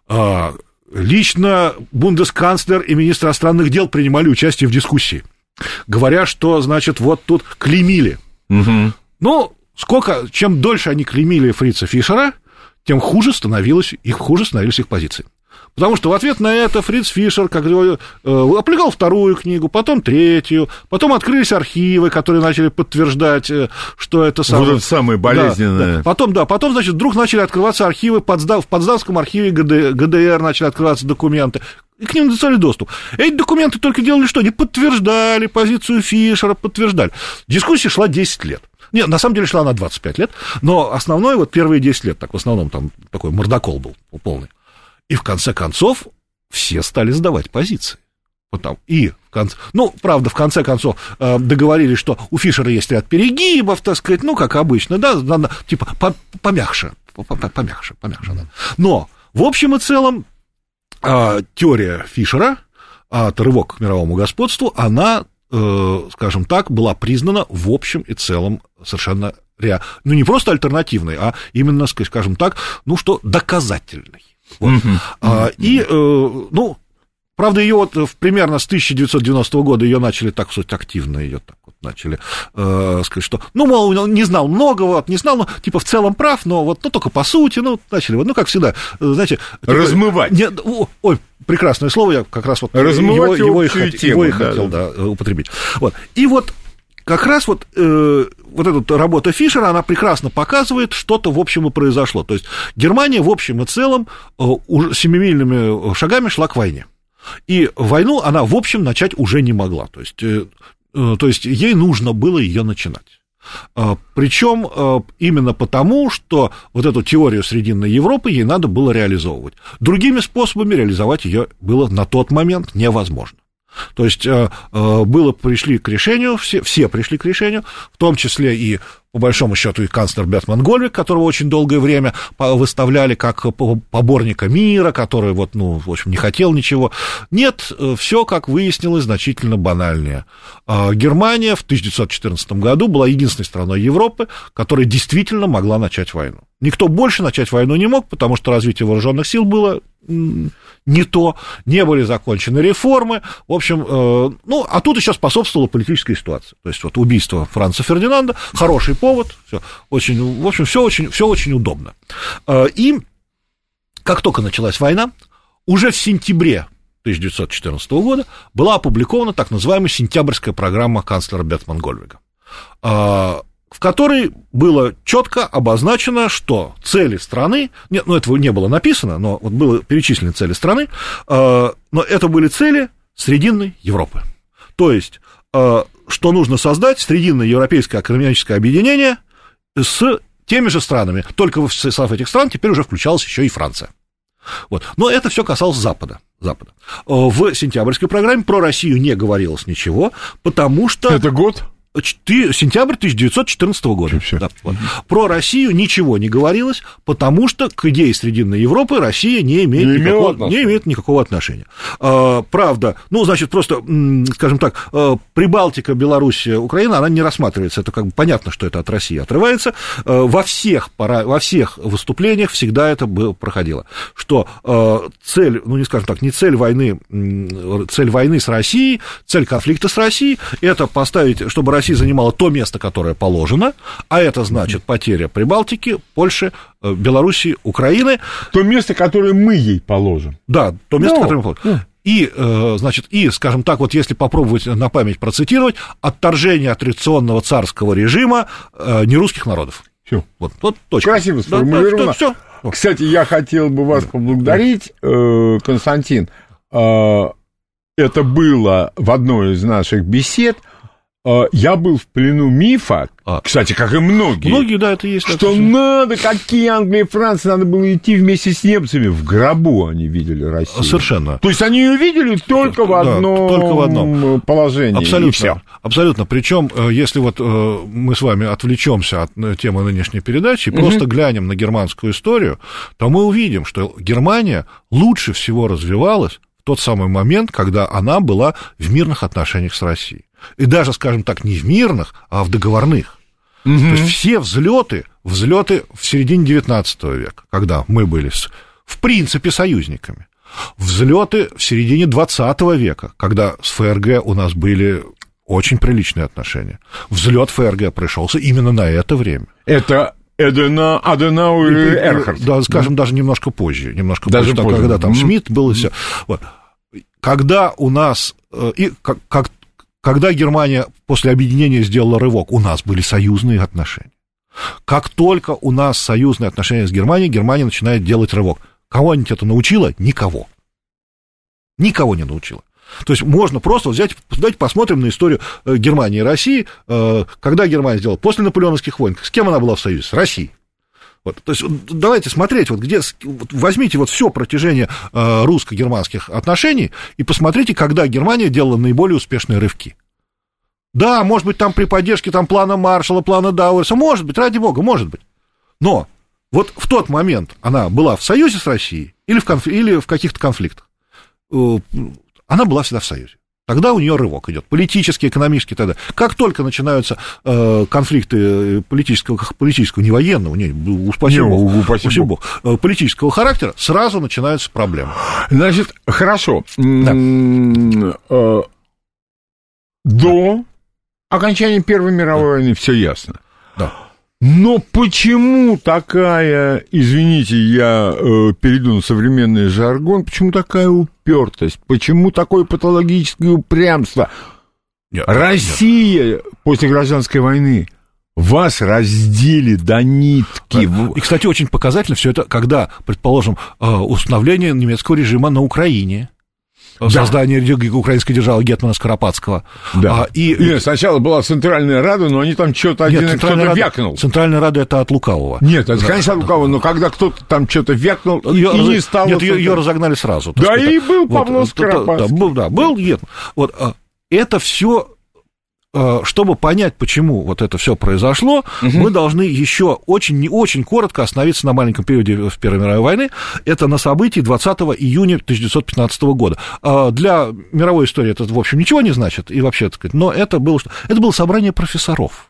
Лично бундесканцлер и министр иностранных дел принимали участие в дискуссии, говоря, что, значит, вот тут клеймили. Угу. Ну, сколько, чем дольше они клеймили фрица Фишера, тем хуже становилось их, хуже становились их позиции. Потому что в ответ на это Фриц Фишер как, э, опубликовал вторую книгу, потом третью, потом открылись архивы, которые начали подтверждать, э, что это самое... Вот это самое болезненное. Да, да. Потом, да, потом, значит, вдруг начали открываться архивы, Потсдам, в Потсдамском архиве ГДР начали открываться документы, и к ним дали доступ. Эти документы только делали что? Они подтверждали позицию Фишера, подтверждали. Дискуссия шла десять лет. Нет, на самом деле шла она двадцать пять лет, но основной вот первые десять лет, так в основном там такой мордокол был полный. И в конце концов все стали сдавать позиции. Потом, и в конце, ну, правда, в конце концов э, договорились, что у Фишера есть ряд перегибов, так сказать, ну, как обычно, да, надо, типа помягче, помягче, помягче, да. Но, в общем и целом, э, теория Фишера, э, рывок к мировому господству, она, э, скажем так, была признана в общем и целом совершенно реально, ну, не просто альтернативной, а именно, скажем так, ну, что доказательной. Вот. Mm-hmm. А, и, э, ну, правда, ее вот примерно с тысяча девятьсот девяностого года ее начали, так сказать, активно ее так вот начали э, сказать, что, ну, мол, не знал много, вот, не знал, ну, типа, в целом прав, но вот, ну, только по сути, ну, начали, вот, ну, как всегда, знаете... Типа, размывать. Не, ой, прекрасное слово, я как раз вот размывать его, его, и, хот, тему, его и да, хотел, да, да, употребить. Вот, и вот как раз вот, э, вот эта работа Фишера, она прекрасно показывает, что-то в общем и произошло. То есть Германия в общем и целом э, уже семимильными шагами шла к войне. И войну она в общем начать уже не могла. То есть, э, э, то есть ей нужно было ее начинать. Э, причем э, именно потому, что вот эту теорию Срединной Европы ей надо было реализовывать. Другими способами реализовать ее было на тот момент невозможно. То есть было, пришли к решению, все, все пришли к решению, в том числе и, по большому счету, и канцлер Бертман Гольвек, которого очень долгое время выставляли как поборника мира, который, вот, ну, в общем, не хотел ничего. Нет, все, как выяснилось, значительно банальнее. Германия в тысяча девятьсот четырнадцатом году была единственной страной Европы, которая действительно могла начать войну. Никто больше начать войну не мог, потому что развитие вооруженных сил было не то, не были закончены реформы, в общем, э, ну, а тут еще способствовала политическая ситуация, то есть вот убийство Франца Фердинанда, хороший повод, всё, очень, в общем, все очень, все очень удобно. Э, и как только началась война, уже в сентябре тысяча девятьсот четырнадцатого года была опубликована так называемая сентябрьская программа канцлера Бертман Гольвега, э, в которой было четко обозначено, что цели страны, нет, ну, этого не было написано, но вот было перечислены цели страны, э, но это были цели Срединной Европы. То есть, э, что нужно создать Срединное европейское экономическое объединение с теми же странами, только в состав этих стран теперь уже включалась еще и Франция. Вот. Но это все касалось Запада. Запада. В сентябрьской программе про Россию не говорилось ничего, потому что... Это год? Сентябрь тысяча девятьсот четырнадцатого года. Да, вот. Про Россию ничего не говорилось, потому что к идее Срединной Европы Россия не имеет, не никакого, не имеет никакого отношения. А, правда, ну, значит, просто, скажем так, Прибалтика, Белоруссия, Украина, она не рассматривается. Это как бы понятно, что это от России отрывается. Во всех, во всех выступлениях всегда это было, проходило. Что цель, ну, не скажем так, не цель войны, цель войны с Россией, цель конфликта с Россией, это поставить, чтобы Россия занимала то место, которое положено, а это значит потеря Прибалтики, Польши, Белоруссии, Украины. То место, которое мы ей положим. Да, то место, no. которое мы положим. No. И, значит, и, скажем так, вот если попробовать на память процитировать, отторжение от традиционного царского режима нерусских народов. Все. Вот, вот точка. Красиво сформулировано. Да, да, кстати, я хотел бы вас поблагодарить, Константин. Это было в одной из наших бесед. я был в плену мифа, а. кстати, как и многие. Многие, да, это есть. Что надо, какие Англия и Франция, надо было идти вместе с немцами. В гробу они видели Россию. Совершенно. То есть они ее видели только в одном, да, только в одном. положении. Абсолютно. И все. Абсолютно. Причем, если вот мы с вами отвлечемся от темы нынешней передачи и угу. просто глянем на германскую историю, то мы увидим, что Германия лучше всего развивалась в тот самый момент, когда она была в мирных отношениях с Россией. И даже, скажем так, не в мирных, а в договорных. Угу. То есть все взлеты, взлеты в середине девятнадцатого века, когда мы были, в принципе, союзниками. Взлеты в середине двадцатого века, когда с ФРГ у нас были очень приличные отношения. Взлет ФРГ пришелся именно на это время. Это Эдена, Аденауэр и Эрхард. Да, скажем, да. даже немножко позже. Немножко даже позже, позже. Когда там mm-hmm. Шмидт был и все. Вот. Когда у нас... И, как, как Когда Германия после объединения сделала рывок, у нас были союзные отношения. Как только у нас союзные отношения с Германией, Германия начинает делать рывок. Кого-нибудь это научило? Никого. Никого не научило. То есть можно просто взять, давайте посмотрим на историю Германии и России, когда Германия сделала после наполеоновских войн. С кем она была в союзе? С Россией. Вот, то есть давайте смотреть, вот где, вот возьмите вот все протяжение э, русско-германских отношений и посмотрите, когда Германия делала наиболее успешные рывки. Да, может быть, там при поддержке там, плана Маршалла, плана Дауэрса, может быть, ради бога, может быть. Но вот в тот момент она была в союзе с Россией или в, конф... или в каких-то конфликтах. Э, она была всегда в союзе. Тогда у нее рывок идет, политический, экономический, тогда. Как только начинаются э, конфликты политического, политического, не военного, не, упаси бог, упаси бог, э, политического характера, сразу начинаются проблемы. Значит, хорошо. Да. Э, до окончания Первой мировой да. войны все ясно. Да. Но почему такая, извините, я э, перейду на современный жаргон, почему такая упертость, почему такое патологическое упрямство? Нет, Россия нет. после гражданской войны вас раздели до нитки. Да. И, кстати, очень показательно все это, когда, предположим, установление немецкого режима на Украине. Да. Создание украинской державы гетмана Скоропадского. Да. А, и... Нет, сначала была Центральная Рада, но они там что-то один кто-то Рада, вякнул. Центральная Рада — это от лукавого. Нет, это, да, конечно, от лукавого, да. но когда кто-то там что-то вякнул, ее, и не стало... Нет, ее, ее разогнали сразу. Да, сказать. и был вот, Павло Скоропадский. Да, был, да, был гетман. Вот, это все... Чтобы понять, почему вот это все произошло, угу. мы должны еще очень, не очень коротко остановиться на маленьком периоде в Первой мировой войны. Это на событии двадцатого июня тысяча девятьсот пятнадцатого года. Для мировой истории это, в общем, ничего не значит, и вообще, так сказать, но это было, это было собрание профессоров.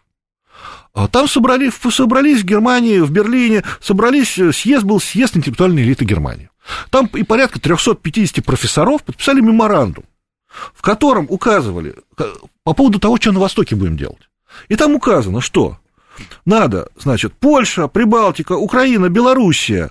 Там собрались, собрались в Германии, в Берлине, собрались, съезд был съезд интеллектуальной элиты Германии. Там и порядка триста пятьдесят профессоров подписали меморандум, в котором указывали по поводу того, что на Востоке будем делать. И там указано, что надо, значит, Польша, Прибалтика, Украина, Белоруссия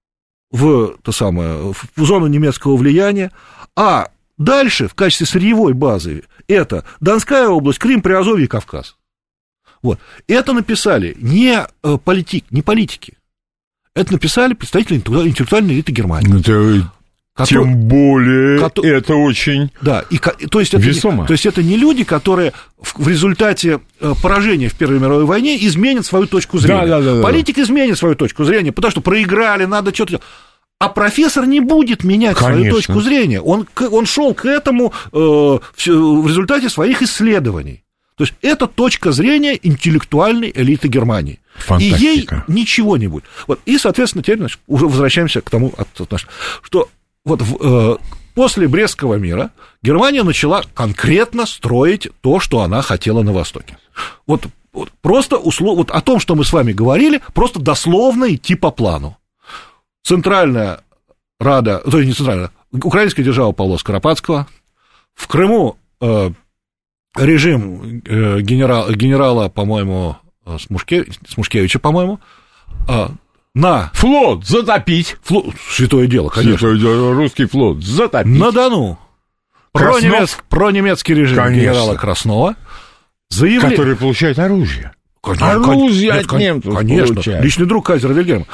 в, то самое, в зону немецкого влияния, а дальше в качестве сырьевой базы это Донская область, Крым, Приазовье и Кавказ. Вот. Это написали не, политик, не политики, это написали представители интеллектуальной элиты Германии. Это... Который, Тем более, ко- это очень да, и, то, есть это весомо. Не, то есть это не люди, которые в, в результате поражения в Первой мировой войне изменят свою точку зрения. Да, да, да, Политик да. изменит сву точку зрения, потому что проиграли, надо что-то делать. А профессор не будет менять Конечно. свою точку зрения. Он, он шел к этому э, в, в результате своих исследований. То есть это точка зрения интеллектуальной элиты Германии. Фантастика. И ей ничего не будет. Вот. И, соответственно, теперь значит, уже возвращаемся к тому, что... Вот э, после Брестского мира Германия начала конкретно строить то, что она хотела на Востоке. Вот, вот просто услов... вот о том, что мы с вами говорили, просто дословно идти по плану. Центральная Рада, то есть не Центральная, украинская держава Павла Скоропадского, в Крыму э, режим э, генерал, генерала, по-моему, Смушке... Смушкевича, по-моему, э, на флот затопить. Флот, святое дело, конечно. Святое дело, русский флот затопить. На Дону. Пронемец, пронемецкий режим конечно. генерала Краснова. Заявля... Который получает оружие. Конечно, оружие нет, от немцев конечно. получает. Личный друг кайзера Вильгельма.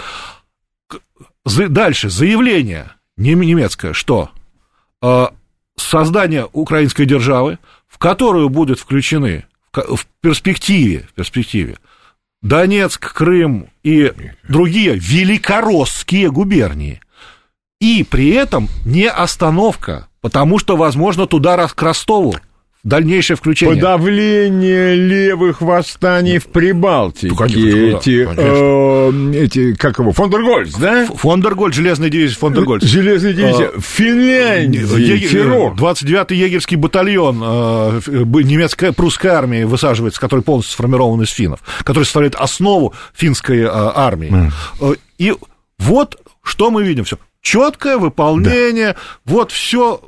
Дальше заявление немецкое, что э, создание украинской державы, в которую будут включены в перспективе, в перспективе Донецк, Крым и другие великороссские губернии. И при этом не остановка, потому что, возможно, туда к Ростову дальнейшее включение. Подавление левых восстаний в Прибалтике. Ну, конечно, эти, да, э, эти, как его, фон дер Гольц, да? Фон дер Гольц, железная дивизия фон дер Гольц. Железная дивизия. В Финляндии Еге... террор. двадцать девятый егерский батальон э, немецкой прусской армии высаживается, который полностью сформирован из финнов, который составляет основу финской э, армии. Mm. И вот что мы видим. Все четкое выполнение, да. Вот все,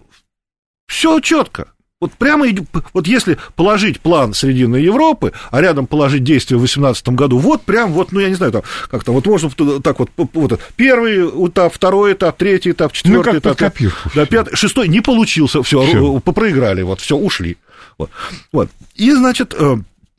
все четко. Вот прямо, вот если положить план Срединной Европы, а рядом положить действия в восемнадцатом году, вот прям, вот, ну, я не знаю, там, как-то, вот можно так вот, вот первый этап, второй этап, третий этап, четвертый ну, этап, копирку, да, пятый, шестой, не получился, все, попроиграли, вот, все, ушли. Вот. Вот. И, значит, э,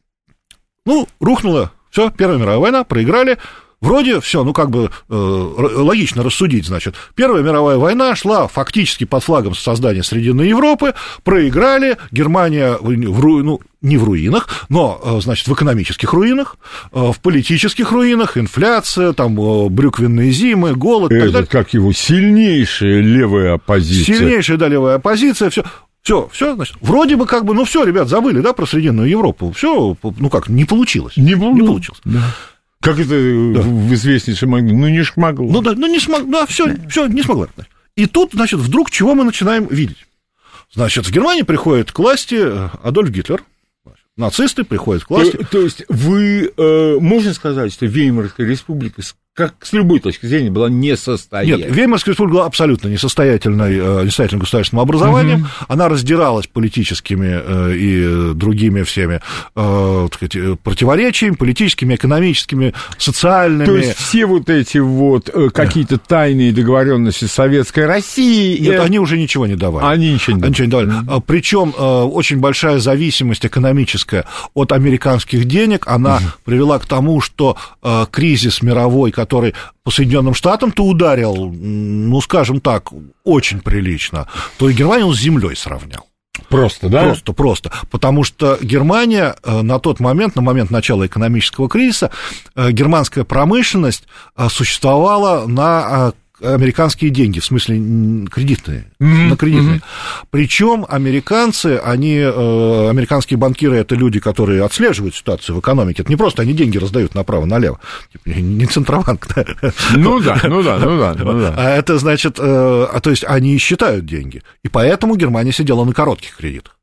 ну, рухнула, все, Первая мировая война, проиграли. Вроде все, ну, как бы э, логично рассудить, значит. Первая мировая война шла фактически под флагом создания Срединной Европы, проиграли, Германия, в, ну, не в руинах, но, э, значит, в экономических руинах, э, в политических руинах, инфляция, там, э, брюквенные зимы, голод и так далее. Как его, сильнейшая левая оппозиция. Сильнейшая, да, левая оппозиция, все. Все, все, значит, вроде бы как бы, ну, все, ребят, забыли, да, про Срединную Европу, все, ну, как, не получилось. Не, не получилось. Да. Как это да. в известнейшем магазине? Ну, не смогло. Ну, да, ну, не смогло, да, все, все, не смогла. И тут, значит, вдруг чего мы начинаем видеть? Значит, в Германии приходит к власти Адольф Гитлер, нацисты приходят к власти. То, то есть вы, э, можно сказать, что Веймарская республика, как с любой точки зрения, была несостоятельной? Нет, Веймарская республика была абсолютно несостоятельной, несостоятельным государственным образованием. Угу. Она раздиралась политическими и другими всеми, так сказать, противоречиями, политическими, экономическими, социальными. То есть все вот эти вот какие-то тайные договоренности с Советской Россией... Нет, это... они уже ничего не давали. Они ничего не давали. Ничего не давали. Угу. Причем очень большая зависимость экономическая от американских денег, она угу. привела к тому, что кризис мировой, который по Соединенным Штатам-то ударил, ну, скажем так, очень прилично, то и Германию он с землей сравнял. Просто, да? Просто, просто. Потому что Германия на тот момент, на момент начала экономического кризиса, германская промышленность существовала на американские деньги, в смысле кредитные, mm-hmm. на кредитные. Mm-hmm. Причем американцы, они, э, американские банкиры, это люди, которые отслеживают ситуацию в экономике. Это не просто они деньги раздают направо-налево, типа, не Центробанк, да. Ну да, ну да, ну да, ну да. А это значит, э, а, то есть они считают деньги, и поэтому Германия сидела на коротких кредитах.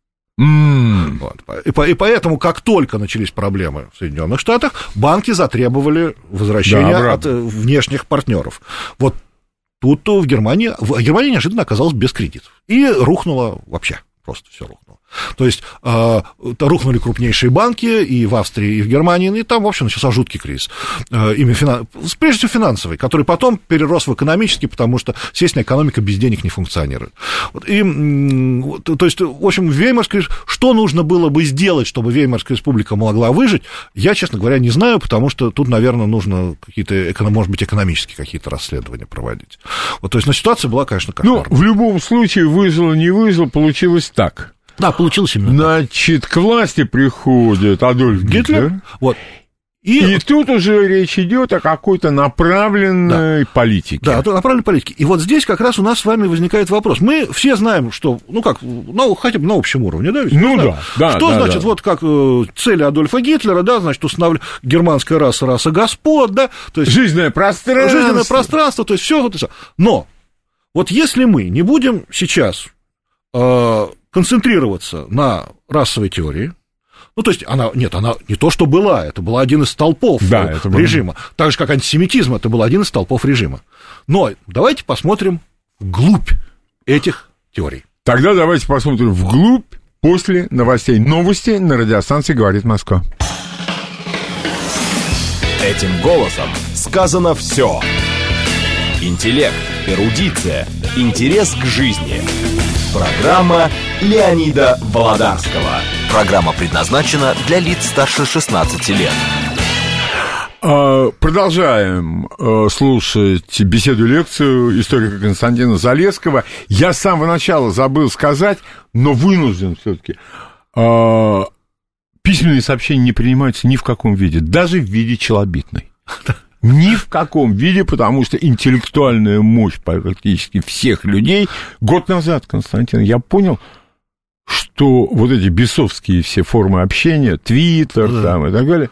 Mm. Вот. И, по, и поэтому, как только начались проблемы в Соединенных Штатах, банки затребовали возвращения да, от внешних партнеров. Вот тут в Германии, в Германии неожиданно оказалась без кредитов. И рухнула вообще, просто все рухнуло. То есть э, рухнули крупнейшие банки и в Австрии, и в Германии, и там, в общем, начался жуткий кризис. Э, именно финан... Прежде всего финансовый, который потом перерос в экономический, потому что, естественно, экономика без денег не функционирует. Вот, и, э, то есть, в общем, Веймарская... что нужно было бы сделать, чтобы Веймарская республика могла выжить, я, честно говоря, не знаю, потому что тут, наверное, нужно какие-то, может быть, экономические какие-то расследования проводить. Вот, то есть, но ситуация была, конечно, кошмарная. Ну, в любом случае, выжило, не выжило, получилось так. Да, получилось именно. Значит, к власти приходит Адольф Гитлер. Гитлер. Вот. И... и тут уже речь идет о какой-то направленной да. политике. Да, о направленной политике. И вот здесь как раз у нас с вами возникает вопрос. Мы все знаем, что, ну как, ну, хотя бы на общем уровне, да? Ну да, да. Что да, значит, да. вот как цели Адольфа Гитлера, да, значит, устанавливать германская раса, раса господ, да? То есть, жизненное пространство. Жизненное пространство, то есть все вот это. Но вот если мы не будем сейчас э, концентрироваться на расовой теории, ну, то есть, она, нет, она не то, что была, это был один из столпов да, режима, было... так же, как антисемитизм, это был один из столпов режима. Но давайте посмотрим вглубь этих теорий. Тогда давайте посмотрим вглубь после новостей. Новости на радиостанции «Говорит Москва». Этим голосом сказано все. Интеллект, эрудиция, интерес к жизни. Программа Леонида Володарского. Программа предназначена для лиц старше шестнадцати лет. Продолжаем слушать беседу-лекцию историка Константина Залесского. Я с самого начала забыл сказать, но вынужден все-таки. Письменные сообщения не принимаются ни в каком виде, даже в виде челобитной. Ни в каком виде, потому что интеллектуальная мощь практически всех людей... Год назад, Константин, я понял, что вот эти бесовские все формы общения, Твиттер да. там и так далее...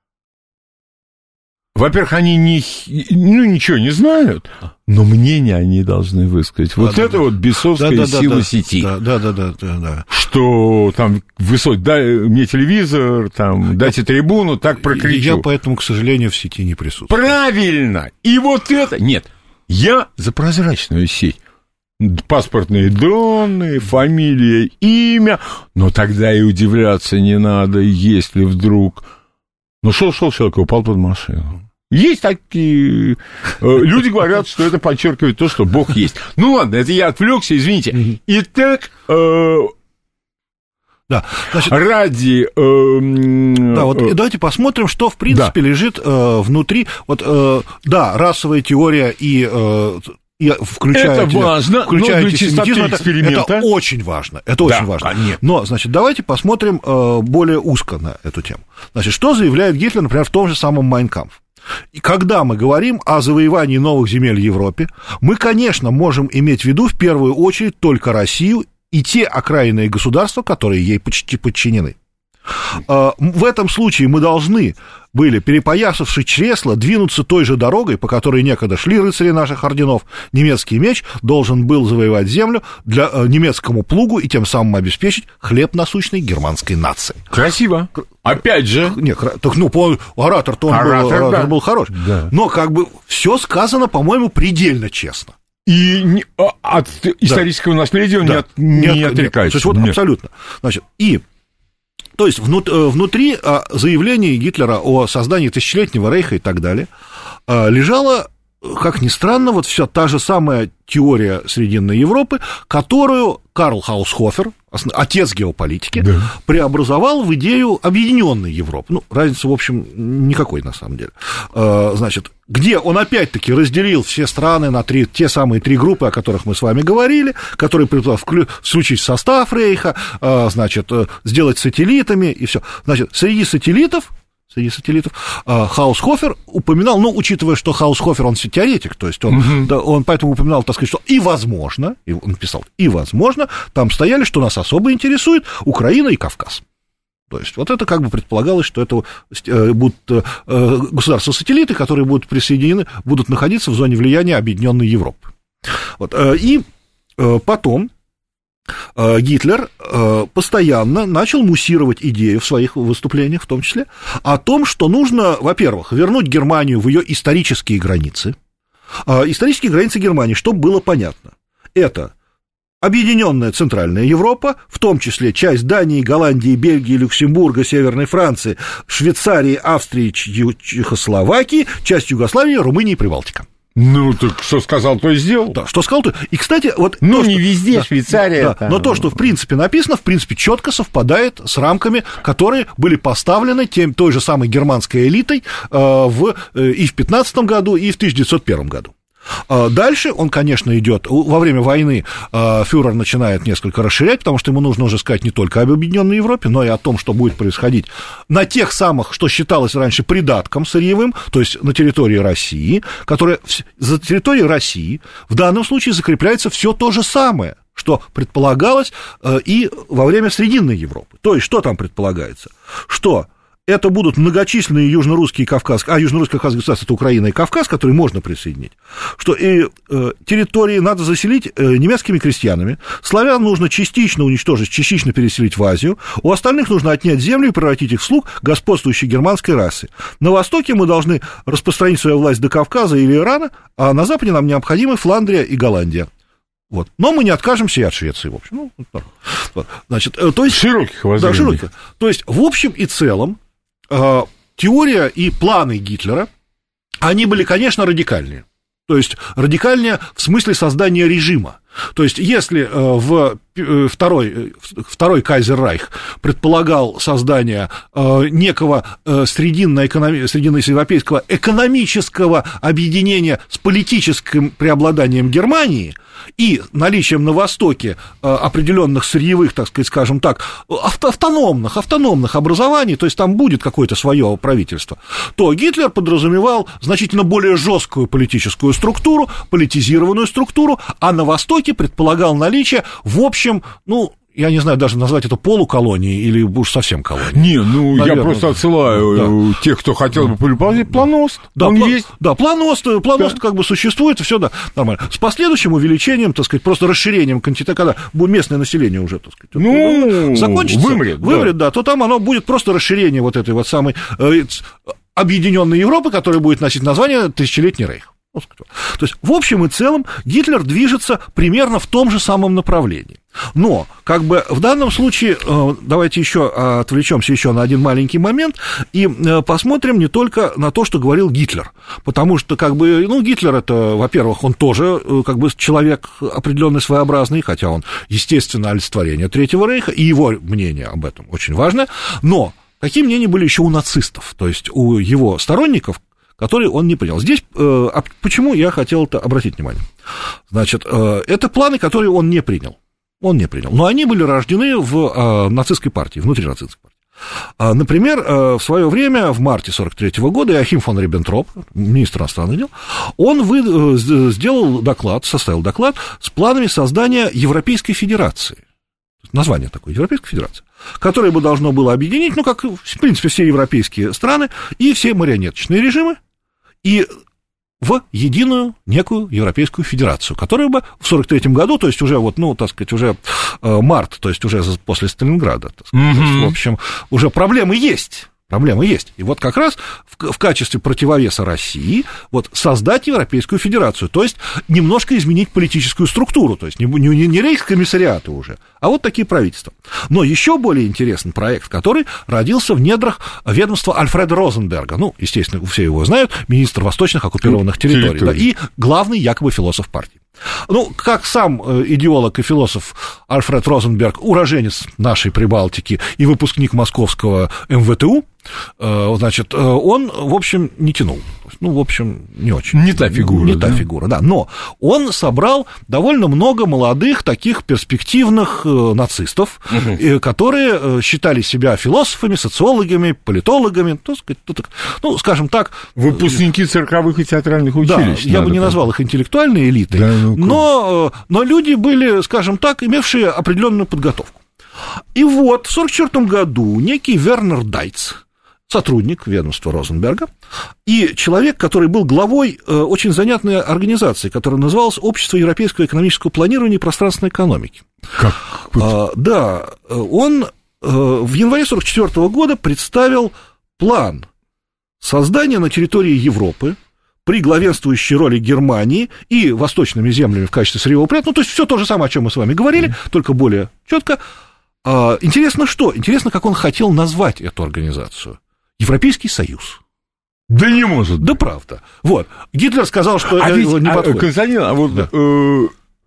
Во-первых, они не, ну, ничего не знают, но мнение они должны высказать. Вот да, это да, вот бесовская да, сила да, сети. Да, да, да, да, да, да. Что там высот, дай мне телевизор, там, дайте трибуну, так прокричу. Я поэтому, к сожалению, в сети не присутствую. Правильно! И вот это... Нет, я за прозрачную сеть. Паспортные данные, фамилия, имя. Но тогда и удивляться не надо, если вдруг... Ну, шел-шел человек и упал под машину. Есть такие... Люди говорят, что это подчеркивает то, что Бог есть. Ну, ладно, это я отвлекся, извините. Итак, э... да, значит, ради... Э... Да, вот э... давайте посмотрим, что, в принципе, да. лежит э, внутри. Вот, э, да, расовая теория и... Э... Включая, это важно, включая но для чистоты эксперимента. Это очень важно, это очень да, важно. Конечно. Но, значит, давайте посмотрим э, более узко на эту тему. Значит, что заявляет Гитлер, например, в том же самом «Майн кампф». И когда мы говорим о завоевании новых земель в Европе, мы, конечно, можем иметь в виду в первую очередь только Россию и те окраинные государства, которые ей почти подчинены. В этом случае мы должны были, перепоясавши чресла, двинуться той же дорогой, по которой некогда шли рыцари наших орденов. Немецкий меч должен был завоевать землю для немецкому плугу и тем самым обеспечить хлеб насущной германской нации. Красиво. Опять же. Нет, так, ну, оратор-то он оратор, был, да. оратор был хорош. Да. Но как бы все сказано, по-моему, предельно честно. И не, от да. исторического наследия он да. не, от, не отрекается. Нет. Вот нет. Абсолютно. Значит, и... То есть внутри заявления Гитлера о создании тысячелетнего рейха и так далее лежала, как ни странно, вот вся та же самая теория Срединной Европы, которую Карл Хаусхофер, отец геополитики, да. преобразовал в идею объединенной Европы. Ну, разницы, в общем, никакой на самом деле. Значит, где он опять-таки разделил все страны на три, те самые три группы, о которых мы с вами говорили, которые включить в состав рейха, значит, сделать сателлитами и все. Значит, среди сателлитов Среди сателлитов. Хаусхофер упоминал, ну, учитывая, что Хаусхофер, он теоретик, то есть он, угу. да, он поэтому упоминал, так сказать, что и возможно, и он писал, и возможно, там стояли, что нас особо интересует Украина и Кавказ. То есть вот это как бы предполагалось, что это будут государства-сателлиты, которые будут присоединены, будут находиться в зоне влияния Объединенной Европы. Вот. И потом Гитлер постоянно начал муссировать идею в своих выступлениях, в том числе, о том, что нужно, во-первых, вернуть Германию в ее исторические границы. Исторические границы Германии, чтобы было понятно, это объединенная Центральная Европа, в том числе часть Дании, Голландии, Бельгии, Люксембурга, Северной Франции, Швейцарии, Австрии, Чехословакии, часть Югославии, Румынии и Прибалтика. Ну, так что сказал, то и сделал. Да, что сказал, то... И, кстати, вот... Ну, то, не что... везде, да, Швейцария... Да, там... Но то, что, в принципе, написано, в принципе, четко совпадает с рамками, которые были поставлены тем, той же самой германской элитой э, в, э, и в пятнадцатом году, и в тысяча девятьсот первом году. Дальше он, конечно, идет. Во время войны фюрер начинает несколько расширять, потому что ему нужно уже сказать не только об Объединенной Европе, но и о том, что будет происходить на тех самых, что считалось раньше придатком сырьевым, то есть на территории России, которая за территорией России в данном случае закрепляется все то же самое, что предполагалось и во время Срединной Европы. То есть что там предполагается? Что это будут многочисленные южно-русские и кавказские, а южно-русские и кавказские государства — это Украина и Кавказ, которые можно присоединить, что и э, территории надо заселить э, немецкими крестьянами, славян нужно частично уничтожить, частично переселить в Азию, у остальных нужно отнять землю и превратить их в слуг господствующей германской расы. На востоке мы должны распространить свою власть до Кавказа или Ирана, а на западе нам необходимы Фландрия и Голландия. Вот. Но мы не откажемся и от Швеции, в общем. Ну, вот. Значит, то есть, широких воззрений. Да, широких. То есть, в общем и целом, теория и планы Гитлера, они были, конечно, радикальнее. То есть радикальнее в смысле создания режима. То есть если в второй, второй Кайзеррайх предполагал создание некого срединно-европейского экономического объединения с политическим преобладанием Германии, и наличием на Востоке определенных сырьевых, так сказать, скажем так, автономных, автономных образований, то есть там будет какое-то свое правительство, то Гитлер подразумевал значительно более жесткую политическую структуру, политизированную структуру, а на Востоке предполагал наличие, в общем, ну, я не знаю, даже назвать это полуколонией или уж совсем колонией. Не, ну, наверное, я просто отсылаю да. тех, кто хотел бы полюбовать, планост. Да, он пла- есть. Да, планост, планост да. как бы существует, все да, нормально. С последующим увеличением, так сказать, просто расширением континента, когда будет местное население уже, так сказать, ну, закончится, вымрет, вымрет да. да, то там оно будет просто расширение вот этой вот самой э, объединенной Европы, которая будет носить название «Тысячелетний рейх». То есть, в общем и целом, Гитлер движется примерно в том же самом направлении. Но, как бы, в данном случае, давайте еще отвлечемся еще на один маленький момент и посмотрим не только на то, что говорил Гитлер, потому что, как бы, ну, Гитлер это, во-первых, он тоже, как бы, человек определенный своеобразный, хотя он, естественно, олицетворение Третьего рейха, и его мнение об этом очень важно, но какие мнения были еще у нацистов, то есть у его сторонников, который он не принял. Здесь э, почему я хотел это обратить внимание? Значит, э, это планы, которые он не принял. Он не принял. Но они были рождены в э, нацистской партии, внутри нацистской партии. А, например, э, в свое время, в марте сорок третьего года, Иоахим фон Риббентроп, министр иностранных дел, он вы, э, сделал доклад, составил доклад с планами создания Европейской Федерации. Название такое, Европейская Федерация, которое бы должно было объединить, ну, как, в принципе, все европейские страны и все марионеточные режимы, и в единую некую Европейскую Федерацию, которая бы в сорок третьем году, то есть уже, вот, ну, так сказать, уже э, март, то есть уже после Сталинграда, так сказать, mm-hmm. то есть, в общем, уже проблемы есть. Проблема есть. И вот как раз в, в качестве противовеса России вот создать Европейскую Федерацию, то есть немножко изменить политическую структуру, то есть не, не, не рейхскомиссариаты уже, а вот такие правительства. Но еще более интересный проект, который родился в недрах ведомства Альфреда Розенберга, ну, естественно, все его знают, министр восточных оккупированных территорий, да, и главный якобы философ партии. Ну, как сам идеолог и философ Альфред Розенберг, уроженец нашей Прибалтики и выпускник московского эм вэ тэ у, значит, он, в общем, не тянул. Ну, в общем, не очень. Не та фигура. Не да? та фигура, да. Но он собрал довольно много молодых, таких перспективных нацистов, угу. которые считали себя философами, социологами, политологами, то, ну, скажем так... Выпускники цирковых и театральных училищ. Да, я бы не назвал их интеллектуальной элитой, да, ну, но, но люди были, скажем так, имевшие определенную подготовку. И вот в сорок четвёртом году некий Вернер Дайц, сотрудник ведомства Розенберга, и человек, который был главой э, очень занятной организации, которая называлась Общество европейского экономического планирования и пространственной экономики. Как? А, да, он э, в январе сорок четвёртого года представил план создания на территории Европы при главенствующей роли Германии и восточными землями в качестве сырьевого прятания, ну, то есть все то же самое, о чем мы с вами говорили, mm-hmm. только более четко. А, интересно что? Интересно, как он хотел назвать эту организацию. Европейский Союз. Да не может. Да правда. Вот. Гитлер сказал, что а это ведь, не а, подходит. Константин, а вот да. э,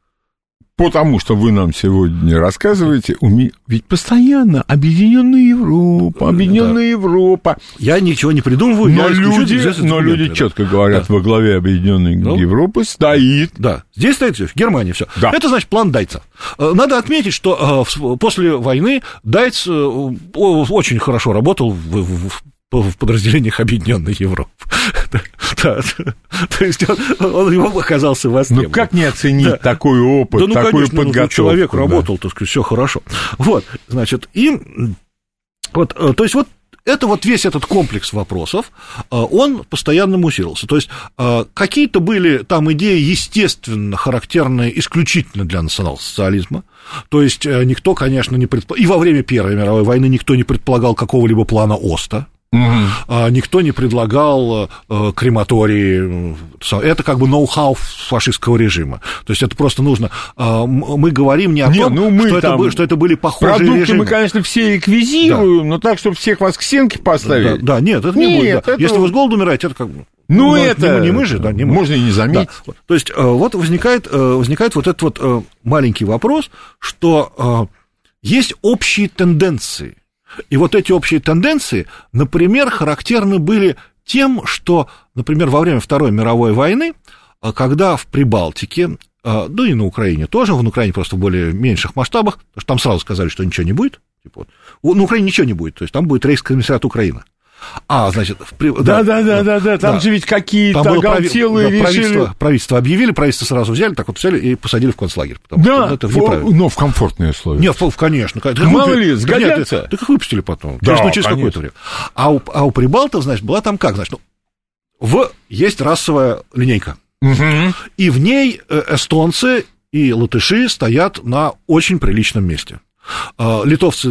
потому что вы нам сегодня рассказываете, уме... ведь постоянно Объединенная Европа, Объединенная да. Европа. Я ничего не придумываю. Но люди, но люди четко говорят, да. во главе Объединенной ну, Европы стоит. Да, здесь стоит Германия, все. Да. Это значит план Дайца. Надо отметить, что после войны Дайц очень хорошо работал в, в в подразделениях Объединенной Европы. Да, то есть он, он его оказался востребован. Ну как не оценить да. такой опыт, да, ну, такую конечно, подготовку? Ну, человек да. работал, так сказать, все хорошо. Вот, значит, и вот, то есть вот это вот весь этот комплекс вопросов, он постоянно муссировался. То есть какие-то были там идеи, естественно, характерные исключительно для национал-социализма. То есть никто, конечно, не предполагал, и во время Первой мировой войны никто не предполагал какого-либо плана Оста. Угу. Никто не предлагал э, крематории. Это как бы ноу-хау фашистского режима. То есть это просто нужно... Э, мы говорим не о не, том, ну что, это, что это были похожие продукты режимы. Мы, конечно, все реквизируем, да. но так, чтобы всех вас к стенке поставить. Да, да нет, это не нет, будет. Да. Это... Если вы с голоду умираете, это как бы... Ну, ну это... Не, не мы же, да, не мы. Можно и не заметить. Да. То есть вот возникает, возникает вот этот вот маленький вопрос, что есть общие тенденции. И вот эти общие тенденции, например, характерны были тем, что, например, во время Второй мировой войны, когда в Прибалтике да и на Украине тоже, в Украине просто в более меньших масштабах, потому что там сразу сказали, что ничего не будет, типа, вот, на Украине ничего не будет, то есть там будет рейхскомиссариат Украины. А, значит, в, да, да, да, да, да, там да. же ведь какие-то оголтелые прави... решили... Правительство, правительство объявили, правительство сразу взяли, так вот взяли и посадили в концлагерь. Да, это в, но в комфортные условия. Нет, в, конечно. Мало ли, сгодятся. Так их выпустили потом, да, ну, через какое-то время. А у, а у прибалтов, значит, была там как, значит, ну, в... есть расовая линейка, угу. И в ней эстонцы и латыши стоят на очень приличном месте. Литовцы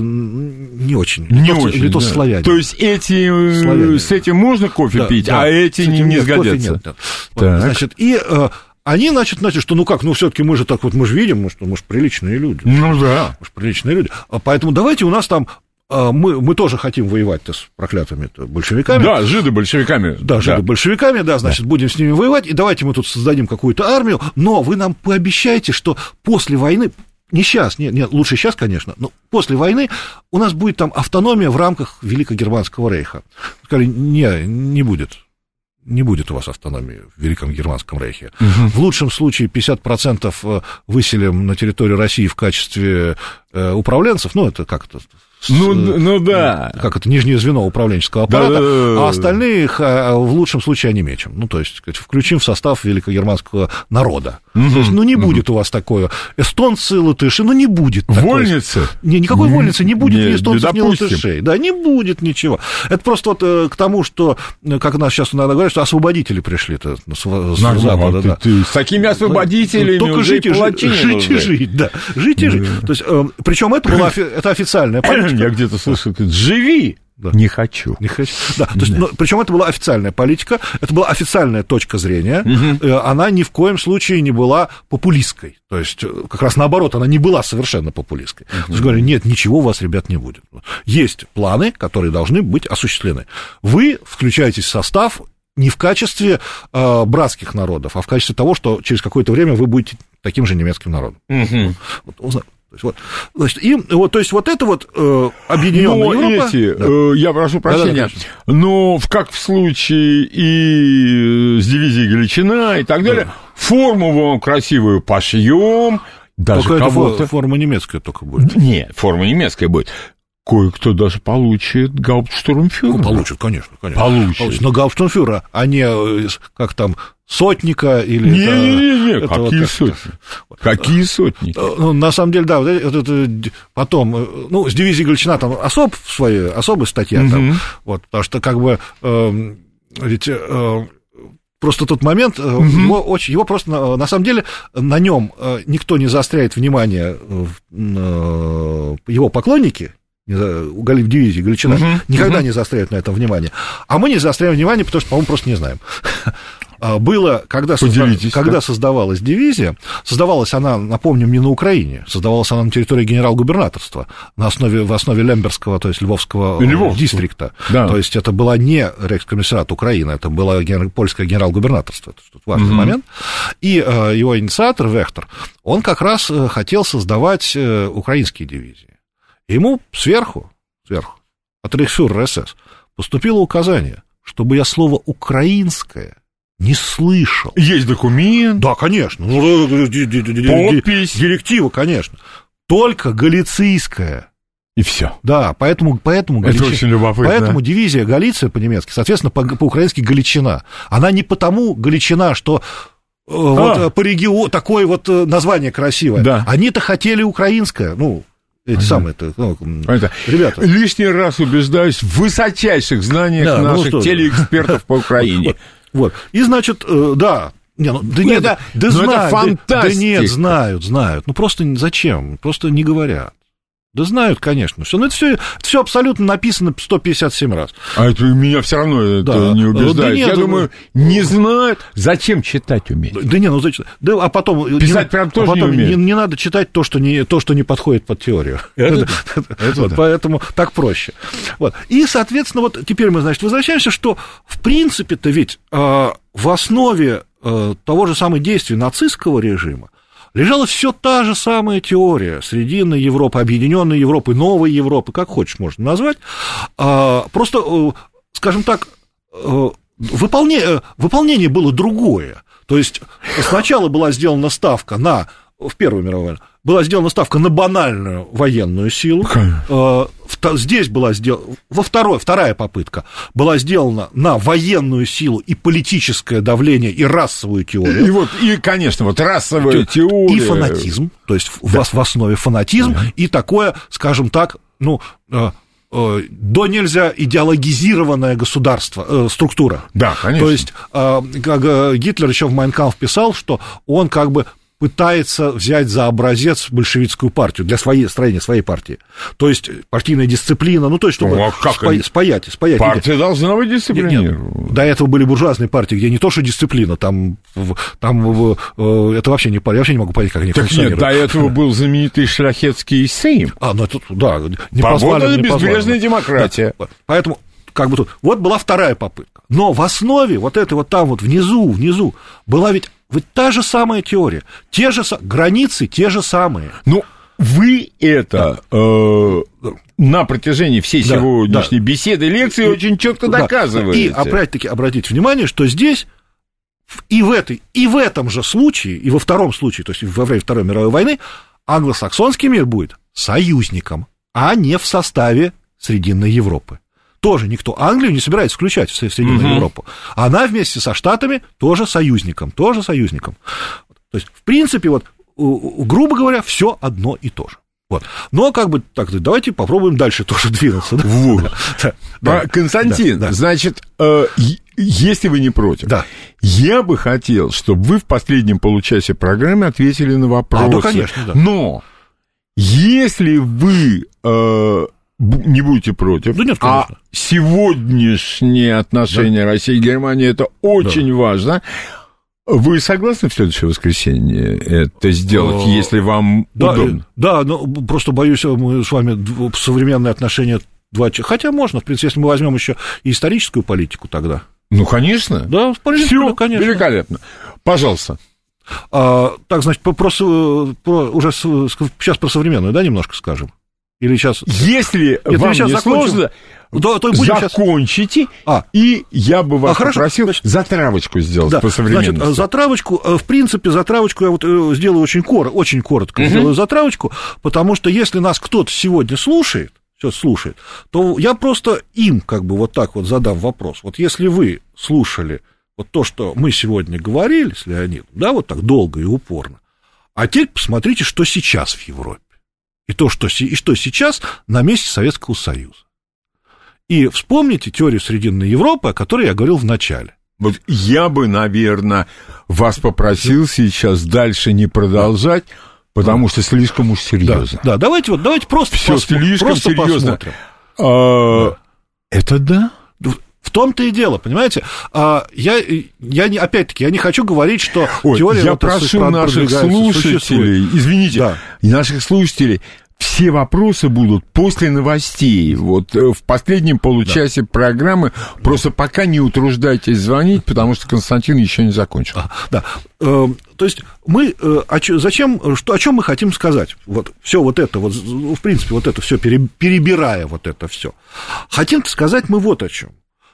не очень. Не литовцы, очень, литовцы да. славяне. То есть эти славяне. С этим можно кофе да, пить, да, а эти не, не сгодятся. Нет, нет. Вот, значит, и э, они, значит, значит, что ну как, ну все-таки мы же так вот, мы же видим, мы, что мы же приличные люди. Ну да. Мы же приличные люди. Поэтому давайте у нас там Мы, мы тоже хотим воевать-то с проклятыми большевиками. Да, с жидо-большевиками. Да, жидо-большевиками, да, значит, да. будем с ними воевать, и давайте мы тут создадим какую-то армию, но вы нам пообещаете, что после войны, не сейчас, нет, нет, лучше сейчас, конечно, но после войны у нас будет там автономия в рамках Великогерманского рейха. Сказали, не, не будет. Не будет у вас автономии в Великом Германском рейхе. Угу. В лучшем случае пятьдесят процентов выселим на территорию России в качестве управленцев, ну, это как-то... Ну, ну да. Как это, нижнее звено управленческого аппарата, да, да, да, да. А остальные их в лучшем случае онемечим. Ну, то есть, включим в состав великогерманского народа. Угу. То есть, ну, не угу. будет у вас такое. Эстонцы, латыши, ну, не будет такой. Вольницы? Не, никакой вольницы не будет ни эстонцев, ни латышей. Да, не будет ничего. Это просто вот к тому, что, как нас сейчас иногда говорят, что освободители пришли-то с, с на, Запада. Ты, да. ты, с такими освободителями только уже жить и жить, жить и жить, да. Жить и жить. То есть, причем это была это официальная политика. Я где-то слышал, ты живи, да. не хочу. Не хочу. Да, то есть, да. Ну, причем это была официальная политика, это была официальная точка зрения, угу. Она ни в коем случае не была популистской, то есть как раз наоборот, она не была совершенно популистской. Угу. То есть говорили, нет, ничего у вас, ребят, не будет. Есть планы, которые должны быть осуществлены. Вы включаетесь в состав не в качестве э, братских народов, а в качестве того, что через какое-то время вы будете таким же немецким народом. Угу. Вот, То есть, вот, значит, и, вот, то есть, вот это вот э, объединённая Европа... Эти, да. э, я прошу прощения, да, да, но как в случае и с дивизией Галичина и так далее, да. форму вам красивую пошьем, даже только кого-то... это форма немецкая только будет. Нет, форма немецкая будет. Кое-кто даже получит гауптштурмфюрера. Ну, получит, конечно, конечно. Получит. получит. Но гауптштурмфюрера, а не, как там, сотника или... Не-не-не, какие вот, сотни? Вот. Какие сотни? Ну, на самом деле, да, это, это, потом, ну, с дивизией Галичина там особ, свои, особая статья, угу. там, вот, потому что, как бы, э, ведь... Э, Просто тот момент, угу. его, очень, его просто, на, на самом деле, на нем никто не заостряет внимание, его поклонники, в дивизии Галичина, uh-huh, никогда uh-huh. не заостряют на этом внимание. А мы не заостряем внимание, потому что, по-моему, просто не знаем. Было, когда, созда... когда создавалась дивизия, создавалась она, напомним, не на Украине, создавалась она на территории генерал-губернаторства, на основе, в основе Лембергского, то есть Львовского Львовского. дистрикта. Да. То есть это была не рейхскомиссариат Украины, это было ген... польское генерал-губернаторство. Это тут важный угу. момент. И э, его инициатор, Вехтер, он как раз хотел создавать э, украинские дивизии. Ему сверху, сверху, от рейхсфюрера СС поступило указание, чтобы я слово «украинское» не слышал. Есть документ. Да, конечно. Подпись. Директива, конечно. Только галицийская. И все. Да, поэтому, поэтому, Это Галичи... очень любопытно. поэтому дивизия Галиция по-немецки, соответственно, по-украински Галичина. Она не потому Галичина, что... А. Вот по региону такое вот название красивое. Да. Они-то хотели украинское, ну... Эти ага. самые, ну, ребята. Лишний раз убеждаюсь в высочайших знаниях да, наших ну, телеэкспертов по Украине. Вот, вот. И, значит, да, не, ну, да, нет, да, да, знают, да, да нет, знают, знают. Ну, просто зачем? Просто не говорят. Да знают, конечно. Все, но это все, это все абсолютно написано сто пятьдесят семь раз. А это меня все равно это да. не убеждает. Да нет, Я думаю, ну, не знают, зачем читать уметь. Да нет, ну зачем? Да, а потом писать не, прям тоже а потом не умеют. Не, не надо читать то, что не, то, что не подходит под теорию. Это, это вот, да. Поэтому так проще. Вот. И, соответственно, вот теперь мы, значит, возвращаемся, что в принципе-то ведь э, в основе э, того же самого действия нацистского режима лежала все та же самая теория Срединной Европы, Объединенной Европы, Новой Европы, как хочешь можно назвать. Просто, скажем так, выполнение, выполнение было другое. То есть сначала была сделана ставка на, в Первую мировую войну, была сделана ставка на банальную военную силу. Конечно. Здесь была сделана, во второй, вторая попытка была сделана на военную силу и политическое давление, и расовую теорию. И, вот, и конечно, вот расовая теория. И фанатизм, то есть да. в, в основе фанатизм, да. И такое, скажем так, ну... до нельзя идеологизированное государство, э, структура. Да, конечно. То есть, э, как Гитлер еще в «Майн кампф» писал, что он как бы пытается взять за образец большевистскую партию для своей, строения своей партии. То есть, партийная дисциплина, ну, то есть, чтобы ну, а спа- спаять, спаять. Партия должна быть дисциплинирована. До этого были буржуазные партии, где не то, что дисциплина, там, там это вообще не... Я вообще не могу понять, как они так функционируют. Нет, до этого был знаменитый шляхетский сейм. А, ну, это, да. Свободная безбрежная демократия. Да. Поэтому, как бы тут... Вот была вторая попытка. Но в основе вот этой вот там вот внизу, внизу была ведь... Вот та же самая теория, те же границы, те же самые. Ну, вы это да. э, на протяжении всей да, сегодняшней да. беседы, лекции и, очень четко да. доказываете. И опять-таки обратите внимание, что здесь и в, этой, и в этом же случае, и во втором случае, то есть во время Второй мировой войны, англосаксонский мир будет союзником, а не в составе Срединной Европы. Тоже никто Англию не собирается включать в Срединную угу. Европу. Она вместе со Штатами тоже союзником, тоже союзником. То есть, в принципе, вот, грубо говоря, все одно и то же. Вот. Но, как бы, так, давайте попробуем дальше тоже двинуться. Да? Вот. Да, да, Константин, да, да. значит, э, если вы не против, да. я бы хотел, чтобы вы в последнем получасе программы ответили на вопросы. А, ну, конечно, да. Но, если вы... Э, не будете против, да нет, а сегодняшние отношения да. России и Германии, это очень да. важно. Вы согласны в следующее воскресенье это сделать, О, если вам да, удобно? Да, но просто боюсь, мы с вами современные отношения... Два... Хотя можно, в принципе, если мы возьмем еще и историческую политику тогда. Ну, конечно. Да, в принципе, Всё, конечно. Великолепно. Пожалуйста. А, так, значит, про, про, про, уже сейчас про современную, да, немножко скажем? Или сейчас... Если Нет, вам не сложно, то, то закончите, сейчас... а. и я бы вас а, попросил значит, затравочку сделать да, по современности. Значит, затравочку, в принципе, затравочку я вот сделаю очень, кор... очень коротко, угу. сделаю затравочку, потому что если нас кто-то сегодня слушает, сейчас слушает, то я просто им как бы вот так вот задам вопрос. Вот если вы слушали вот то, что мы сегодня говорили с Леонидом, да, вот так долго и упорно, а теперь посмотрите, что сейчас в Европе. И то, что, и что сейчас на месте Советского Союза. И вспомните теорию Срединной Европы, о которой я говорил в начале. Вот я бы, наверное, вас попросил сейчас дальше не продолжать, потому да. что слишком уж серьезно. Да, да, давайте, вот, давайте просто, Всё посмотрим, слишком просто серьезно. посмотрим. А, да. Это да? В том-то и дело, понимаете? А, я, я не, опять-таки, я не хочу говорить, что Ой, теория... Я прошу наших слушателей, существует. извините, да. наших слушателей, все вопросы будут после новостей. Вот в последнем получасе да. программы. Просто пока не утруждайтесь звонить, потому что Константин еще не закончил. А, да. Э, то есть мы... Э, о, зачем, что, о чем мы хотим сказать? Вот все вот это, вот, в принципе, вот это все, перебирая вот это все. Хотим сказать мы вот о чем.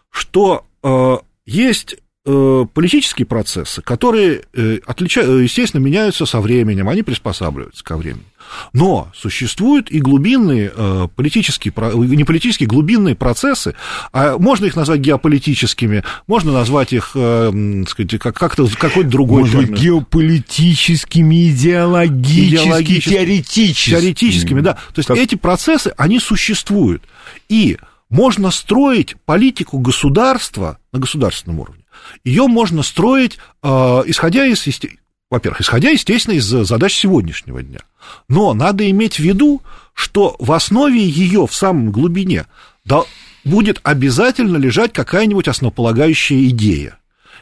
Что э, есть э, политические процессы, которые, э, отлича... естественно, меняются со временем, они приспосабливаются ко времени. Но существуют и глубинные э, политические, не политические, глубинные процессы, а можно их назвать геополитическими, можно назвать их, э, сказать, как, как-то какой-то другой термин. Может быть, геополитическими, идеологическими, идеологическими, теоретическими. Теоретическими, да. То есть как... эти процессы, они существуют. И можно строить политику государства на государственном уровне. Ее можно строить, э, исходя из, во-первых, исходя, естественно, из задач сегодняшнего дня. Но надо иметь в виду, что в основе ее, в самом глубине, да, будет обязательно лежать какая-нибудь основополагающая идея.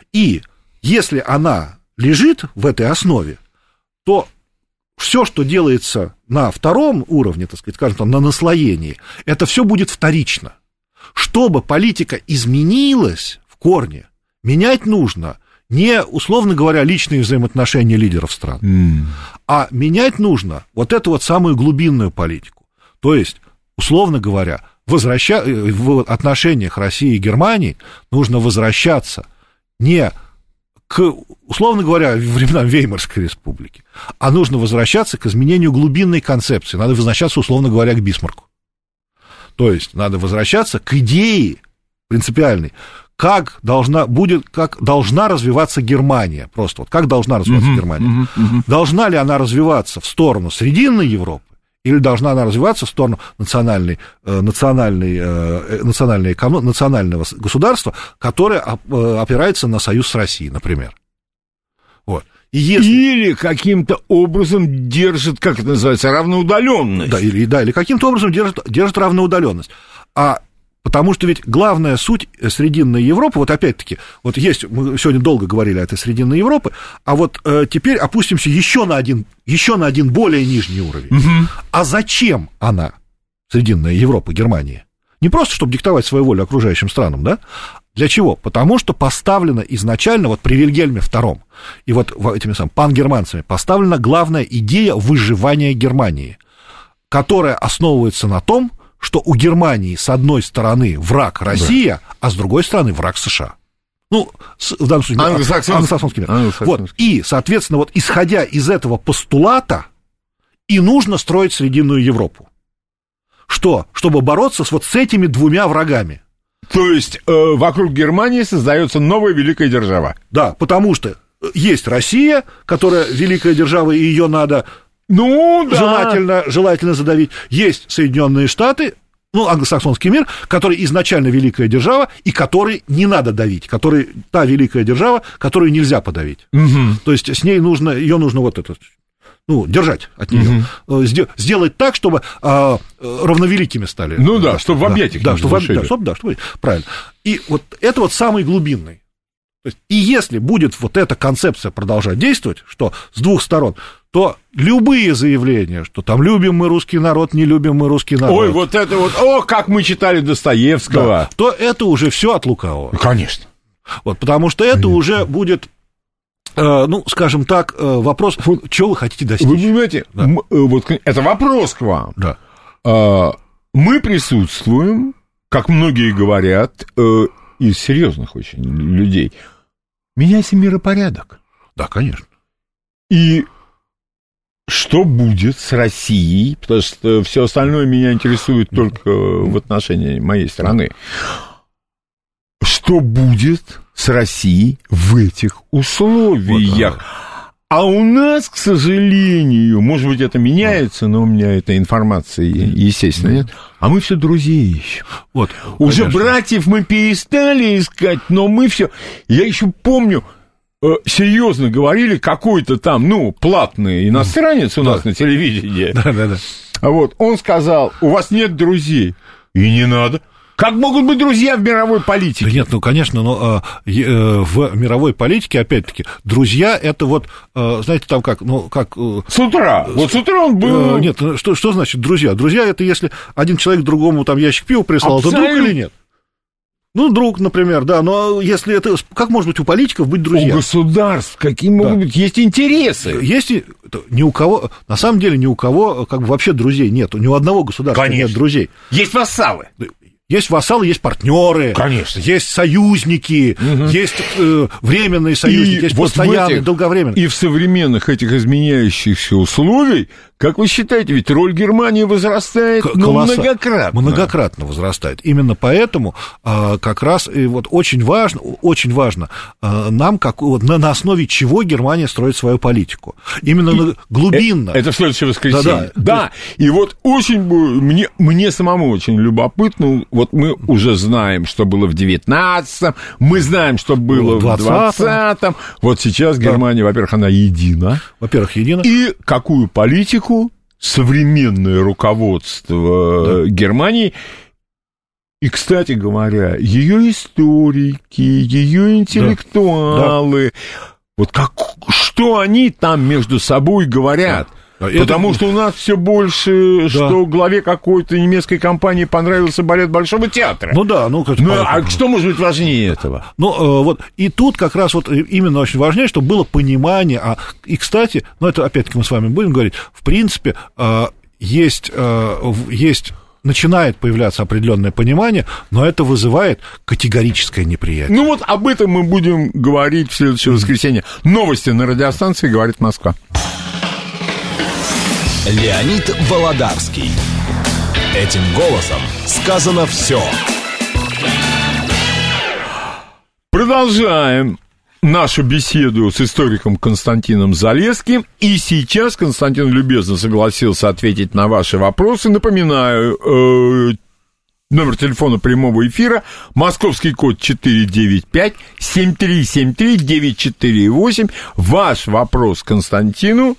И если она лежит в этой основе, то все, что делается на втором уровне, так сказать, скажем там, на наслоении, это все будет вторично. Чтобы политика изменилась в корне, менять нужно не, условно говоря, личные взаимоотношения лидеров стран, mm. а менять нужно вот эту вот самую глубинную политику. То есть, условно говоря, возвраща... в отношениях России и Германии нужно возвращаться не к, условно говоря, временам Веймарской республики, а нужно возвращаться к изменению глубинной концепции, надо возвращаться, условно говоря, к Бисмарку. То есть надо возвращаться к идее принципиальной, как должна, будет, как должна развиваться Германия, просто вот как должна развиваться uh-huh, Германия. Uh-huh, uh-huh. Должна ли она развиваться в сторону Срединной Европы, или должна она развиваться в сторону национальной, э, национальной, э, национальной, национального государства, которое опирается на союз с Россией, например. Вот. И если... Или каким-то образом держит, как это называется, равноудаленность. Да, или, да, или каким-то образом держит, держит равноудаленность. А потому что ведь главная суть Срединной Европы, вот опять-таки, вот есть, мы сегодня долго говорили о этой Срединной Европе, а вот э, теперь опустимся еще на один, еще на один более нижний уровень. Угу. А зачем она, Срединная Европа, Германия? Не просто, чтобы диктовать свою волю окружающим странам, да? Для чего? Потому что поставлена изначально, вот при Вильгельме втором, и вот этими самыми пангерманцами поставлена главная идея выживания Германии, которая основывается на том, что у Германии с одной стороны враг Россия, да, а с другой стороны враг США. Ну, в данном случае англосаксонский, англосаксонский мир. Англосаксонский. Вот, и, соответственно, вот исходя из этого постулата, и нужно строить Срединную Европу. Что? Чтобы бороться с вот с этими двумя врагами. То есть э, вокруг Германии создается новая великая держава. Да, потому что есть Россия, которая великая держава, и ее надо... Ну, да. Желательно, желательно задавить. Есть Соединенные Штаты, ну, англосаксонский мир, который изначально великая держава, и который не надо давить, который, та великая держава, которую нельзя подавить. Угу. То есть с ней нужно, ее нужно вот это, ну, держать от нее, угу. Сделать так, чтобы а, равновеликими стали. Ну да, да, чтобы в объятиях. Да, чтобы, да, чтобы, да, чтобы, правильно. И вот это вот самый глубинный. То есть, и если будет вот эта концепция продолжать действовать, что с двух сторон, то любые заявления, что там любим мы русский народ, не любим мы русский народ. Ой, вот это вот, о, как мы читали Достоевского. Да, то это уже все от лукавого. Конечно. Вот, потому что это Конечно. Уже будет, э, ну, скажем так, э, вопрос, вот, чего вы хотите достичь. Вы понимаете, да. м- вот это вопрос к вам. Да. А, мы присутствуем, как многие говорят, э, из серьезных очень людей, меняется миропорядок. Да, конечно. И что будет с Россией, потому что все остальное меня интересует только в отношении моей страны. Что будет с Россией в этих условиях? Вот, а у нас, к сожалению, может быть, это меняется, но у меня этой информации, естественно, нет. А мы все друзей ищем. Вот, уже конечно. Братьев мы перестали искать, но мы все... Я еще помню... серьезно говорили, какой-то там, ну, платный иностранец у нас да. на телевидении. Да, да, да. Вот, он сказал, у вас нет друзей. И не надо. Как могут быть друзья в мировой политике? Да нет, ну, конечно, но э, э, в мировой политике, опять-таки, друзья, это вот, э, знаете, там как, ну, как... Э, с утра, э, вот с утра он был... Э, нет, что, что значит друзья? Друзья, это если один человек другому там ящик пива прислал, Абсолютно. То друг или нет? Ну, друг, например, да, но если это... Как может быть у политиков быть друзья? У государств какие могут да. быть? Есть интересы. Есть... Ни у кого... На самом деле ни у кого как бы вообще друзей нет. Ни у одного государства Конечно. Нет друзей. Есть вассалы. Есть вассалы, есть партнеры, Конечно. Есть союзники, угу. есть э, временные союзники, и есть вот постоянные, этих, долговременные. И в современных этих изменяющихся условиях, как вы считаете, ведь роль Германии возрастает К- ну, многократно. Многократно возрастает. Именно поэтому э, как раз и вот очень важно, очень важно э, нам, как, вот, на, на основе чего Германия строит свою политику. Именно и, глубинно. Это, это в следующее воскресенье. Да, да. да. И вот очень мне, мне самому очень любопытно. Вот мы уже знаем, что было в девятнадцатом, мы знаем, что было в двадцатом. Вот сейчас да. Германия, во-первых, она едина. Во-первых, едина. И какую политику современное руководство да. Германии, и, кстати говоря, ее историки, ее интеллектуалы, да. Да. вот как, что они там между собой говорят. Да. Потому это... что у нас все больше, да. что главе какой-то немецкой компании понравился балет Большого театра. Ну да, ну... ну а что может быть важнее этого? Ну, э, вот, и тут как раз вот именно очень важнее, чтобы было понимание, а, и, кстати, ну, это опять-таки мы с вами будем говорить, в принципе, э, есть, э, есть начинает появляться определенное понимание, но это вызывает категорическое неприятие. Ну вот об этом мы будем говорить в следующее воскресенье. Новости на радиостанции «Говорит Москва». Леонид Володарский. Этим голосом сказано все. Продолжаем нашу беседу с историком Константином Залесским. И сейчас Константин любезно согласился ответить на ваши вопросы. Напоминаю, э, номер телефона прямого эфира, московский код четыре девять пять семь три семь три девять четыре восемь. Ваш вопрос Константину.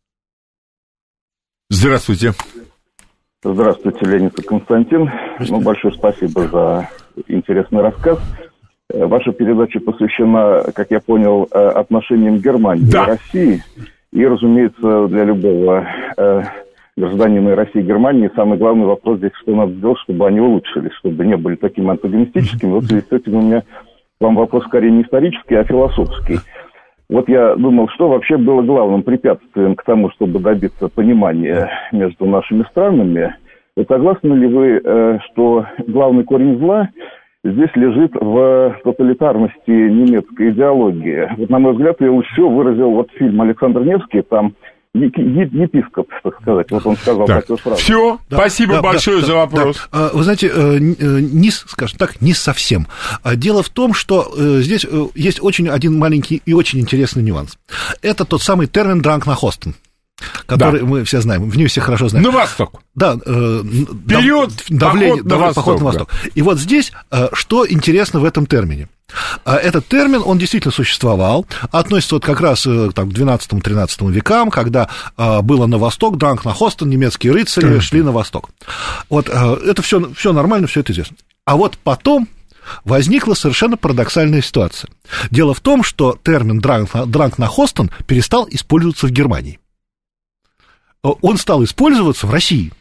Здравствуйте. Здравствуйте, Леонид и Константин. Ну, большое спасибо за интересный рассказ. Ваша передача посвящена, как я понял, отношениям Германии да. и России. И, разумеется, для любого э, гражданина России и Германии самый главный вопрос здесь, что надо сделать, чтобы они улучшились, чтобы не были такими антагонистическими. Вот в связи с этим у меня к вам вопрос скорее не исторический, а философский. Вот я думал, что вообще было главным препятствием к тому, чтобы добиться понимания между нашими странами. И согласны ли вы, э, что главный корень зла здесь лежит в тоталитарности немецкой идеологии? Вот, на мой взгляд, ее лучше всего выразил вот фильм Александр Невский, там епископ, так сказать, вот он сказал так, такую фразу. Все, да, спасибо да, большое да, за вопрос. Да. Вы знаете, не, скажем так, не совсем. Дело в том, что здесь есть очень один маленький и очень интересный нюанс. Это тот самый термин «дранг nach Osten», который да. мы все знаем, в ней все хорошо знаем. На восток. Да. Вперед, давление, поход на восток. Поход на восток. Да. И вот здесь, что интересно в этом термине. Этот термин, он действительно существовал, относится вот как раз там, к двенадцатому-тринадцатому векам, когда было на восток, дранг nach Osten, немецкие рыцари шли на восток. Вот это все, все нормально, все это известно. А вот потом возникла совершенно парадоксальная ситуация. Дело в том, что термин дранг nach Osten перестал использоваться в Германии. Он стал использоваться в России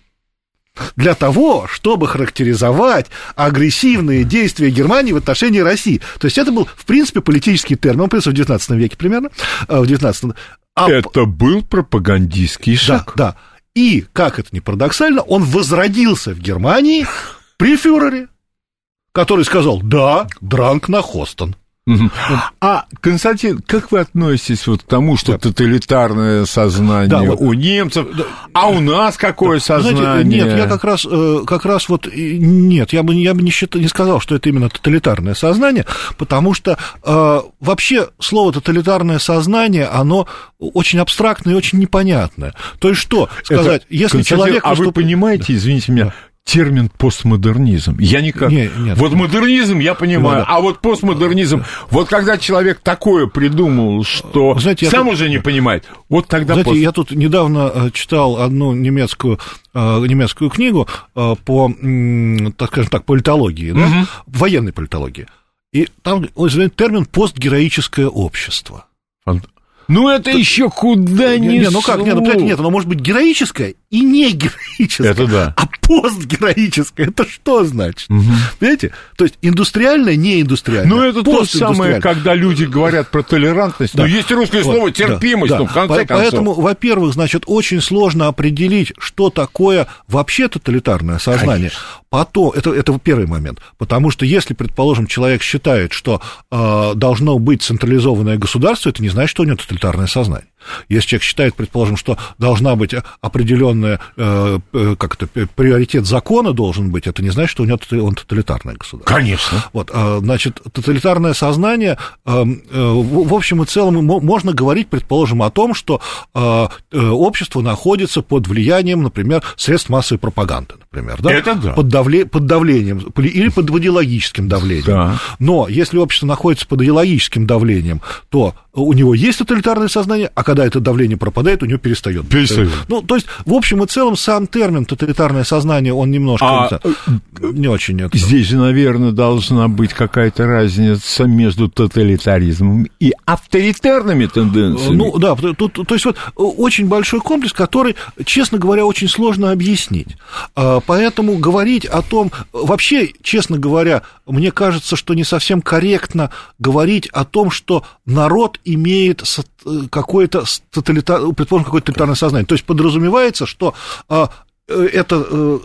для того, чтобы характеризовать агрессивные действия Германии в отношении России. То есть это был, в принципе, политический термин, он появился в девятнадцатом веке примерно. В девятнадцатом. А... Это был пропагандистский шаг. Да, да. И, как это ни парадоксально, он возродился в Германии при фюрере, который сказал: да, дранг nach Osten. Угу. А, Константин, как вы относитесь вот к тому, что да. тоталитарное сознание да, вот, у немцев, да, а у нас какое да, сознание? Знаете, нет, я как раз, как раз вот, нет, я бы, я бы не, считал, не сказал, что это именно тоталитарное сознание, потому что э, вообще слово тоталитарное сознание, оно очень абстрактное и очень непонятное. То есть что сказать, это, если человек... А выступ... вы понимаете, извините меня... термин постмодернизм. Я никак... Не, нет, вот модернизм я понимаю, ну, да. а вот постмодернизм, да. вот когда человек такое придумал, что знаете, сам тут... уже не понимает, вот тогда... Знаете, пост... я тут недавно читал одну немецкую, немецкую книгу по, так скажем так, политологии, да? угу. военной политологии, и там термин «постгероическое общество». Ну, это то... еще куда ни не, ну как, нет, ну, нет, оно может быть героическое и не героическое. Это да. А постгероическое, это что значит? Угу. Понимаете? То есть индустриальное, не индустриальное. Ну, это то самое, когда люди говорят про толерантность. Да. Ну, есть русское вот, слово терпимость, да, ну, в конце да. концов. Поэтому, во-первых, значит, очень сложно определить, что такое вообще тоталитарное сознание. Конечно. Потом, это, это первый момент, потому что если, предположим, человек считает, что э, должно быть централизованное государство, это не значит, что у него тоталитарное сознание. Если человек считает, предположим, что должна быть определенная, э, как это, приоритет закона должен быть, это не значит, что у него он тоталитарное государство. Конечно. Вот, значит, тоталитарное сознание, э, в общем и целом, можно говорить, предположим, о том, что э, общество находится под влиянием, например, средств массовой пропаганды, например, да? Это да. Под, давле, под давлением или под идеологическим давлением. Да. Но если общество находится под идеологическим давлением, то у него есть тоталитарное сознание, а когда это давление пропадает, у него перестает. Перестает. Ну, то есть, в общем и целом, сам термин тоталитарное сознание, он немножко а, не очень... Это... Здесь же, наверное, должна быть какая-то разница между тоталитаризмом и авторитарными тенденциями. Ну, да, то, то, то есть, вот очень большой комплекс, который, честно говоря, очень сложно объяснить. Поэтому говорить о том... Вообще, честно говоря, мне кажется, что не совсем корректно говорить о том, что народ имеет какое-то тоталитар... предположим, какое-то тоталитарное сознание. То есть подразумевается, что а, это...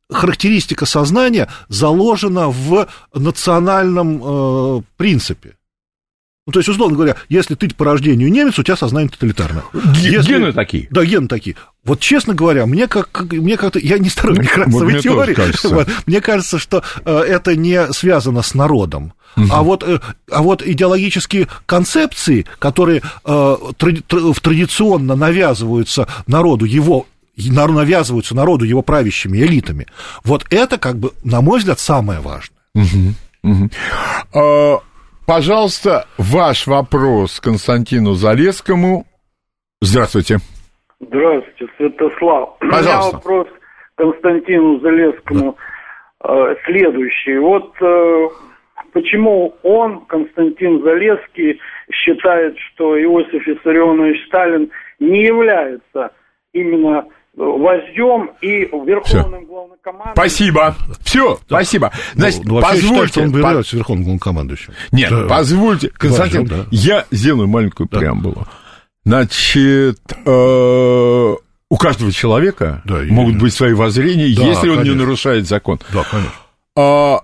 характеристика сознания заложена в национальном э, принципе. Ну, то есть, условно говоря, если ты по рождению немец, у тебя сознание тоталитарное. Если... Гены такие. Да, гены такие. Вот, честно говоря, мне, как, как, мне как-то... Я не сторонник расовой вот теории. Кажется. Вот, мне кажется, что э, это не связано с народом. Угу. А, вот, э, а вот идеологические концепции, которые э, тради, традиционно навязываются народу его... навязываются народу его правящими элитами, вот это, как бы, на мой взгляд, самое важное. Угу. Угу. А... Пожалуйста, ваш вопрос Константину Залесскому. Здравствуйте. Здравствуйте, Святослав. Пожалуйста. У меня вопрос Константину Залесскому да. э, следующий. Вот э, почему он, Константин Залесский, считает, что Иосиф Виссарионович Сталин не является именно вождем и верховным Всё. главнокомандующим. Спасибо. Все, да. спасибо. Значит, ну, позвольте... Считаю, он является по... верховным главнокомандующим. Нет, да. позвольте, Константин, Вождем, да. я сделаю маленькую да. преамбулу. Значит, э, у каждого человека да, могут и... быть свои воззрения, да, если он конечно. не нарушает закон. Да, конечно. А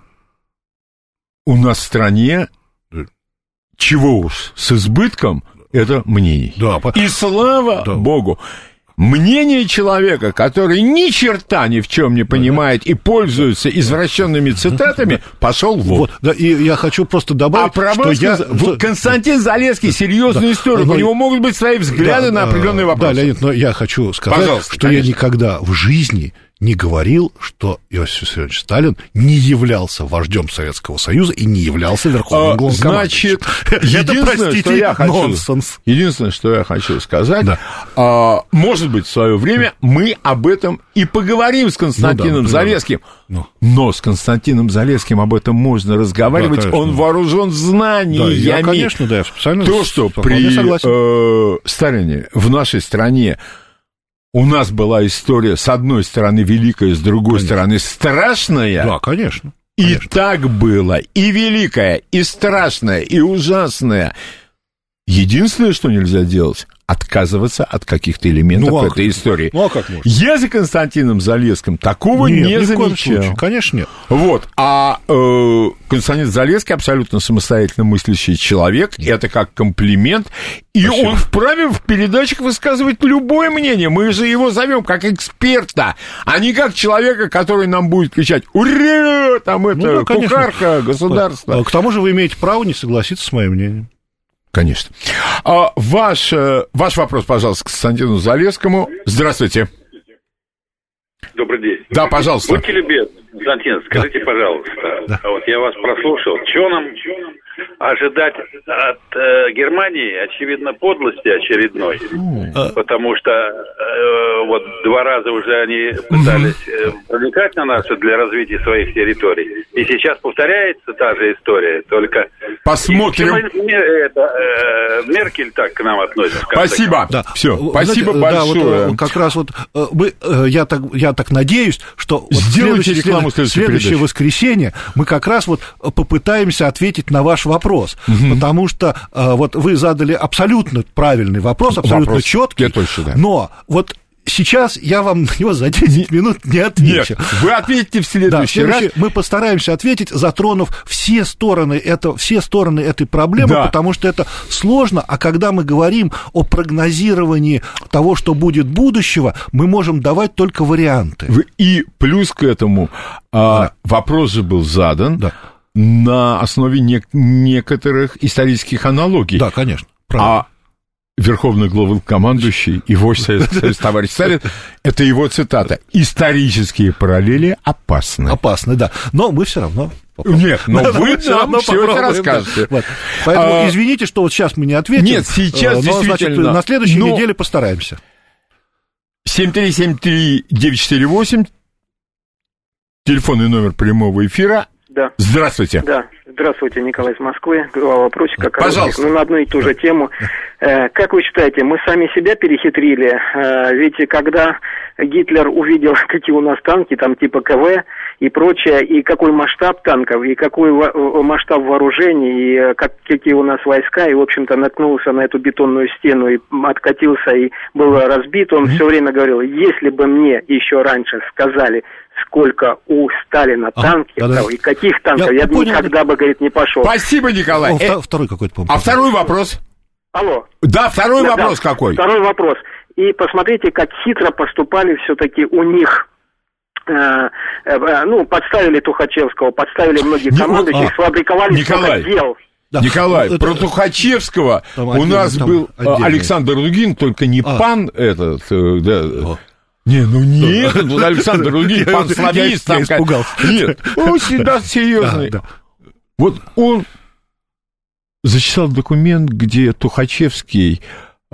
у нас в стране, да. чего уж, с избытком, это мнений. Да, по... И слава да. Богу. Мнение человека, который ни черта ни в чем не понимает и пользуется извращенными цитатами, пошел в вот. Да, и я хочу просто добавить, а что я... Константин Залесский серьезный да. историк, но... у него могут быть свои взгляды да, на определенные вопросы. Да, Леонид, но я хочу сказать, Пожалуйста, что конечно. я никогда в жизни не говорил, что Иосиф Виссарионович Сталин не являлся вождем Советского Союза и не являлся верховным главнокомандующим. Значит, единственное, что я хочу, нонсенс. единственное, что я хочу сказать, да. а, может быть, в свое время мы об этом и поговорим с Константином ну, да, Залесским. Ну. Но с Константином Залесским об этом можно разговаривать, да, он вооружен знаниями. Да, я, конечно, да, я специально То, что при э, Сталине в нашей стране у нас была история, с одной стороны, великая, с другой конечно. стороны, страшная. Да, конечно, И конечно. так было и великая, и страшная, и ужасная. Единственное, что нельзя делать, отказываться от каких-то элементов ну, а этой истории. Ну, а как можно? Я за Константином Залесским такого нет, не замечал. Конечно, нет. Вот. А э, Константин Залесский абсолютно самостоятельно мыслящий человек. Нет. Это как комплимент. И Спасибо. он вправе в передачах высказывать любое мнение. Мы же его зовем как эксперта, а не как человека, который нам будет кричать: «Ура! Там это, ну, да, кухарка, государство». К тому же вы имеете право не согласиться с моим мнением. Конечно. А, ваш, ваш вопрос, пожалуйста, к Константину Залесскому. Здравствуйте. Добрый день. Да, пожалуйста. Будьте любезны, Константин, скажите, да. пожалуйста, да. вот я вас прослушал, что нам ожидать от э, Германии, очевидно, подлости очередной, mm. потому что э, вот два раза уже они пытались э, проникать на нас для развития своих территорий, и сейчас повторяется та же история, только... Посмотрим. Это, э, Меркель так к нам относится. Спасибо. Да. Все, спасибо Знаете, большое. Да, вот, как раз вот мы, я, так, я так надеюсь, что вот Сделайте рекламу след, следующее воскресенье мы как раз вот попытаемся ответить на ваш вопрос, угу. потому что вот вы задали абсолютно правильный вопрос, абсолютно вопрос. четкий, точно, да. но вот сейчас я вам на него за десять минут не отвечу. Нет, вы ответите в следующий да, раз. Мы постараемся ответить, затронув все стороны, это, все стороны этой проблемы, да. потому что это сложно, а когда мы говорим о прогнозировании того, что будет будущего, мы можем давать только варианты. И плюс к этому да. вопрос же был задан да. на основе не- некоторых исторических аналогий. Да, конечно. Правильно. А верховный главнокомандующий и вождь Советского Союза товарищ Сталин, это его цитата. Исторические параллели опасны. Опасны, да. Но мы все равно... Попробуем. Нет, но да, вы нам все это расскажете. Вот. Поэтому а... извините, что вот сейчас мы не ответим. Нет, сейчас но, действительно. Значит, на следующей но... неделе постараемся. семь три семь три девять четыре восемь, телефонный номер прямого эфира. Да. Здравствуйте. Да, Здравствуйте, Николай из Москвы. Два вопросика. Пожалуйста. Ну, на одну и ту же тему. Э, как вы считаете, мы сами себя перехитрили? Э, ведь когда Гитлер увидел, какие у нас танки, там типа КВ и прочее, и какой масштаб танков, и какой во- масштаб вооружений, и как, какие у нас войска, и, в общем-то, наткнулся на эту бетонную стену и откатился, и был разбит, он mm-hmm. все время говорил, если бы мне еще раньше сказали, сколько у Сталина а, танков да, да. и каких танков, я, я бы никогда бы, говорит, не пошел. Спасибо, Николай. О, э, второй какой-то, по-моему. А второй вопрос? Алло. Да, второй да, вопрос да, какой? Второй вопрос. И посмотрите, как хитро поступали все-таки у них. Э, э, ну, подставили Тухачевского, подставили многих командующих, а, сфабриковали Николай. дел. Да. Николай, ну, про Тухачевского у отдельно, нас был отдельно. Александр Дугин, только не а. пан этот, да. О. Не, ну нет, ну Александр Дугин, пан славист, там... Нет, он всегда серьезный. Вот он зачитал документ, где Тухачевский...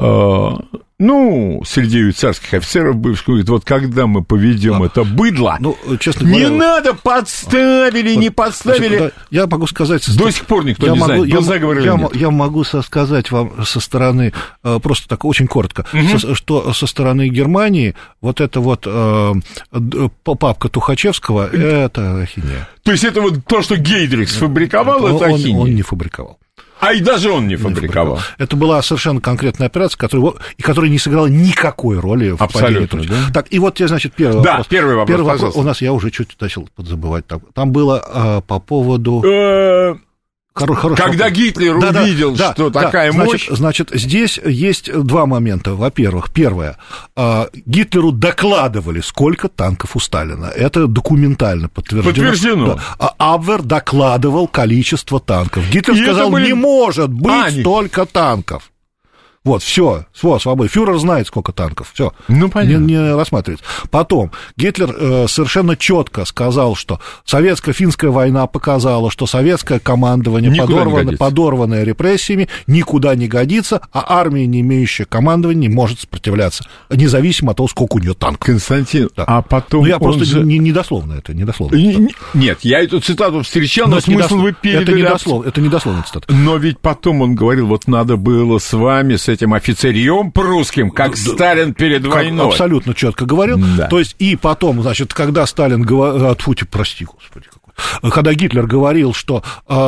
Ну, среди царских офицеров бывших, говорит, вот когда мы поведем а, это быдло, ну, честно говоря, не надо, подставили, а, не подставили. Значит, да, я могу сказать... До сих пор никто я не могу, знает, я, заговор я, я, я могу сказать вам со стороны, просто так очень коротко, угу. со, что со стороны Германии вот эта вот э, папка Тухачевского, это ахинея. То есть это вот то, что Гейдрих сфабриковал, это он, ахинея? Он не фабриковал. А и даже он не фабриковал. не фабриковал. Это была совершенно конкретная операция, которая, и которая не сыграла никакой роли в падении Турции. Да? Так, и вот тебе, значит, первый да, вопрос. Да, первый вопрос, первый вопрос у нас, я уже чуть начал подзабывать. Там, там было а, по поводу... Хорошо. Когда Гитлер да, увидел, да, что да, такая да. мощь... Значит, значит, здесь есть два момента. Во-первых, первое. Гитлеру докладывали, сколько танков у Сталина. Это документально подтверждено. Подтверждено. Да. А Абвер докладывал количество танков. Гитлер И сказал, были... не может быть а, столько танков. Вот, все, свобода. Фюрер знает, сколько танков. Все. Ну, понятно. Не, не рассматривается. Потом, Гитлер э, совершенно четко сказал, что советско-финская война показала, что советское командование, подорвано, подорванное репрессиями, никуда не годится, а армия, не имеющая командования, не может сопротивляться, независимо от того, сколько у нее танков. Константин, да. А потом... Ну, я просто же... не, не дословно это, не дословно. Не, нет, я эту цитату встречал, но, но смысл недослов... вы передали... Это не дословно, это не дословно цитата. Но ведь потом он говорил, вот надо было с вами, с этим офицерьем прусским, как да, Сталин перед как войной. Абсолютно четко говорил. Да. То есть, и потом, значит, когда Сталин говорил... Фу, прости, господи, какой. Когда Гитлер говорил, что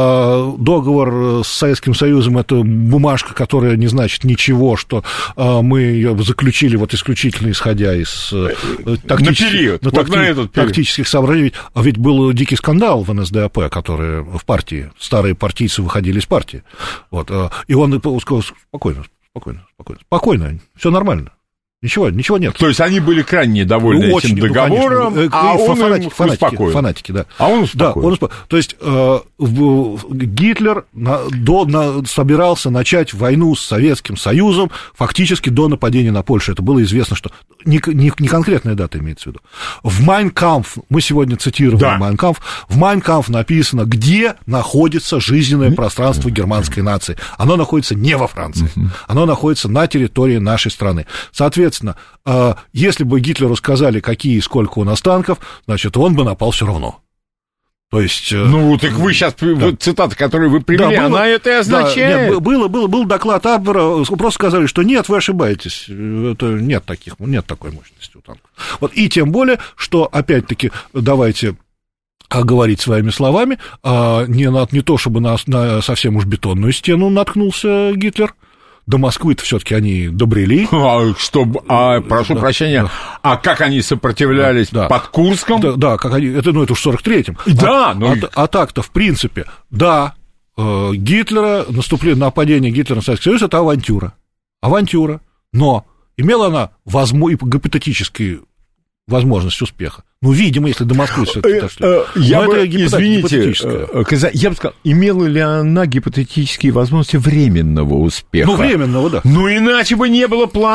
э, договор с Советским Союзом — это бумажка, которая не значит ничего, что э, мы ее заключили вот исключительно исходя из э, тактических, на период, на, вот такти, на этот период. тактических соображений. А ведь был дикий скандал в эн эс дэ а пэ, которые в партии, старые партийцы выходили из партии. Вот, э, и он сказал, спокойно, Спокойно, спокойно, спокойно, все нормально. Ничего, ничего нет. То есть они были крайне недовольны ну, этим очень, договором, ну, а он фанатики, им фанатики, успокоил. Фанатики, да. А он успокоил. Да, он успокоил. То есть э, Гитлер на, до, на, собирался начать войну с Советским Союзом фактически до нападения на Польшу. Это было известно, что... Не, не, не конкретная дата имеется в виду. В «Майн кампф», мы сегодня цитируем да. «Майн кампф», в «Майн кампф» написано, где находится жизненное пространство германской нации. Оно находится не во Франции. Оно находится на территории нашей страны. Соответственно, если бы Гитлеру сказали, какие и сколько у нас танков, значит, он бы напал все равно. То есть... Ну, так вы сейчас, да. цитата, которую вы привели, да, было, она это и означает. Да, нет, было, было, был доклад Абвера, просто сказали, что нет, вы ошибаетесь, это, нет, таких, нет такой мощности у танков. Вот, и тем более, что, опять-таки, давайте... говорить своими словами, не, на, не то, чтобы на, на совсем уж бетонную стену наткнулся Гитлер. До Москвы-то все-таки они добрели. А, чтобы, а, прошу да, прощения, да. а как они сопротивлялись да, под Курском? Да, да, как они, это, ну, это уж в сорок третьем. Да, а, ну... а, а так-то, в принципе, да, э, Гитлера, наступление, нападение Гитлера на Советский Союз — это авантюра. Авантюра. Но имела она возможно, гипотетический возможность успеха. Ну, видимо, если до Москвы все-таки дошли. Я бы, извините, я бы сказал, имела ли она гипотетические возможности временного успеха? Ну, временного, да. Ну, иначе бы не было планов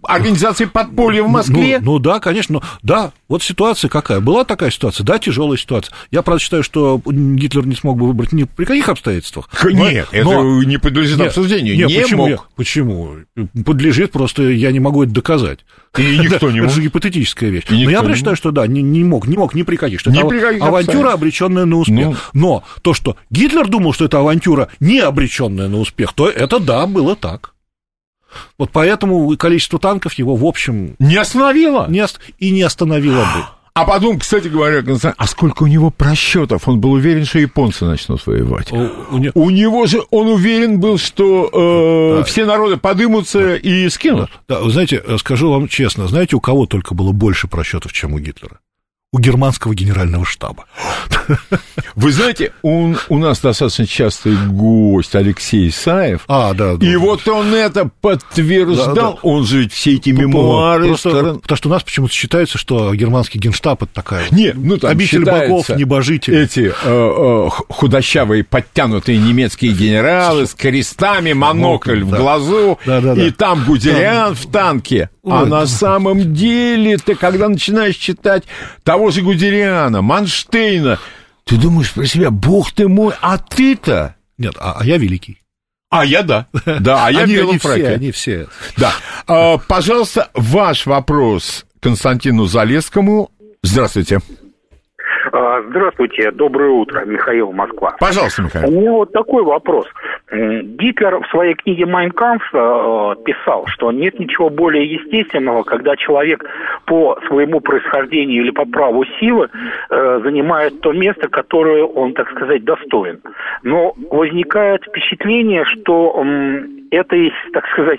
организации подполья в Москве? Ну, ну да, конечно, но, да, вот ситуация какая. Была такая ситуация, да, тяжелая ситуация. Я, правда, считаю, что Гитлер не смог бы выбрать ни при каких обстоятельствах. Нет, но, это но, не подлежит нет, обсуждению. Нет, не почему, мог. Почему? Подлежит, просто я не могу это доказать. И никто не мог. Это же гипотетическая вещь. Но я прочитаю, что да, не, не мог, не мог ни при каких. Что это при авантюра, обреченная на успех. Ну. Но то, что Гитлер думал, что это авантюра, не обреченная на успех, то это да, было так. Вот поэтому количество танков его, в общем... Не остановило? Не ост... И не остановило бы. А потом, кстати говоря, Константин, а сколько у него просчетов? Он был уверен, что японцы начнут воевать. У, у, не... у него же, он уверен был, что э, да. все народы подымутся да. и скинут. Да. да, вы знаете, скажу вам честно, знаете, у кого только было больше просчетов, чем у Гитлера? У германского генерального штаба. Вы знаете, он, у нас достаточно частый гость Алексей Исаев, а, да, да, и да. вот он это подтверждал, да, да. он же ведь все эти мемуары... Просто, сторон... Потому что у нас почему-то считается, что германский генштаб — это такая... Нет, ну там обитель богов, небожитель. Эти э, э, худощавые, подтянутые немецкие генералы с крестами, монокль в да. глазу, да, да, да. и там Гудериан да. в танке. Ой, а да. на самом деле ты, когда начинаешь читать того же Гудериана, Манштейна, ты думаешь про себя, бог ты мой, а ты-то? Нет, а, а я великий. А я да. Да, а я они, в белом они фраке. Все, они все. Да. А, пожалуйста, ваш вопрос Константину Залесскому. Здравствуйте. Здравствуйте, доброе утро, Михаил, Москва. Пожалуйста, Михаил. У меня вот такой вопрос. Гитлер в своей книге «Майн кампф» писал, что нет ничего более естественного, когда человек по своему происхождению или по праву силы занимает то место, которое он, так сказать, достоин. Но возникает впечатление, что этой, так сказать,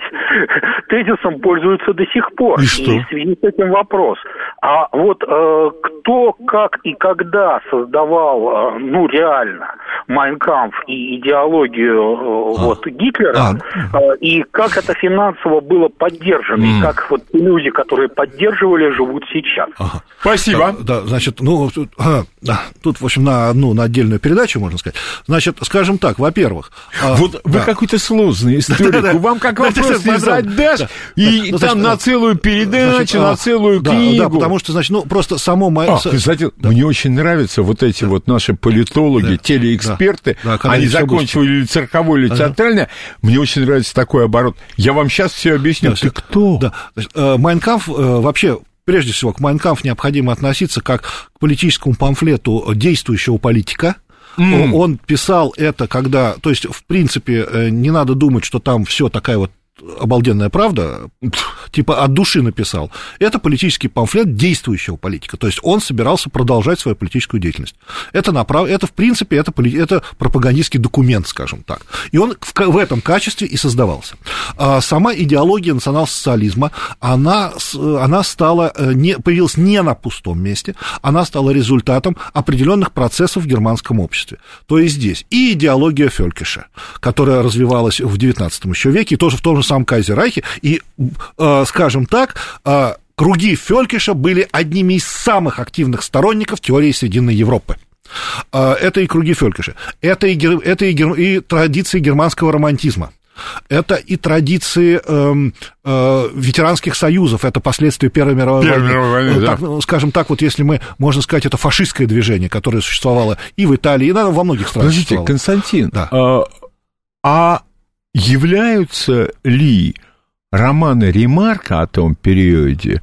тезисом пользуются до сих пор. И что? И в связи с этим вопрос. А вот э, кто, как и когда создавал, э, ну, реально, «Майн кампф» и идеологию э, а. вот, Гитлера, а. э, и как это финансово было поддержано, mm. и как вот люди, которые поддерживали, живут сейчас. Ага. Спасибо. Да, да, значит, ну, тут, а, да, тут, в общем, на одну, на отдельную передачу, можно сказать. Значит, скажем так, во-первых... Вот да. вы какой-то сложный историк. Да, да, да. Вам как вопрос не задашь, да. и да. там значит, на целую передачу, значит, на целую да, книгу. Да, потому что, значит, ну, просто само... А, кстати, да. мне очень нравятся вот эти да. вот наши политологи, да. телеэксперты, да. Да, они закончили цирковое или театральное. Ага. Мне очень нравится такой оборот. Я вам сейчас все объясню. Да, Ты кто? Да. «Майн кампф» вообще... Прежде всего, к «Майн кампф» необходимо относиться как к политическому памфлету действующего политика. Mm. Он писал это, когда... То есть, в принципе, не надо думать, что там все такая вот обалденная правда, типа от души написал. Это политический памфлет действующего политика. То есть он собирался продолжать свою политическую деятельность. Это, направ... это в принципе, это, поли... это пропагандистский документ, скажем так. И он в, в этом качестве и создавался. А сама идеология национал-социализма, она, она стала, не... появилась не на пустом месте, она стала результатом определенных процессов в германском обществе. То есть здесь и идеология Фелькиша, которая развивалась в девятнадцатом еще веке, и тоже в том же самом Кайзер-Райхе, и, э, скажем так, э, круги Фелькиша были одними из самых активных сторонников теории Срединной Европы. Э, это и круги Фелькиша, это и, это и, и традиции германского романтизма. Это и традиции э, э, ветеранских союзов, это последствия Первой мировой Первой войны. Мировой войны, так, да. Скажем так, вот если мы, можно сказать, это фашистское движение, которое существовало и в Италии, и во многих странах. Подождите, Константин, да. а, а являются ли романы Ремарка о том периоде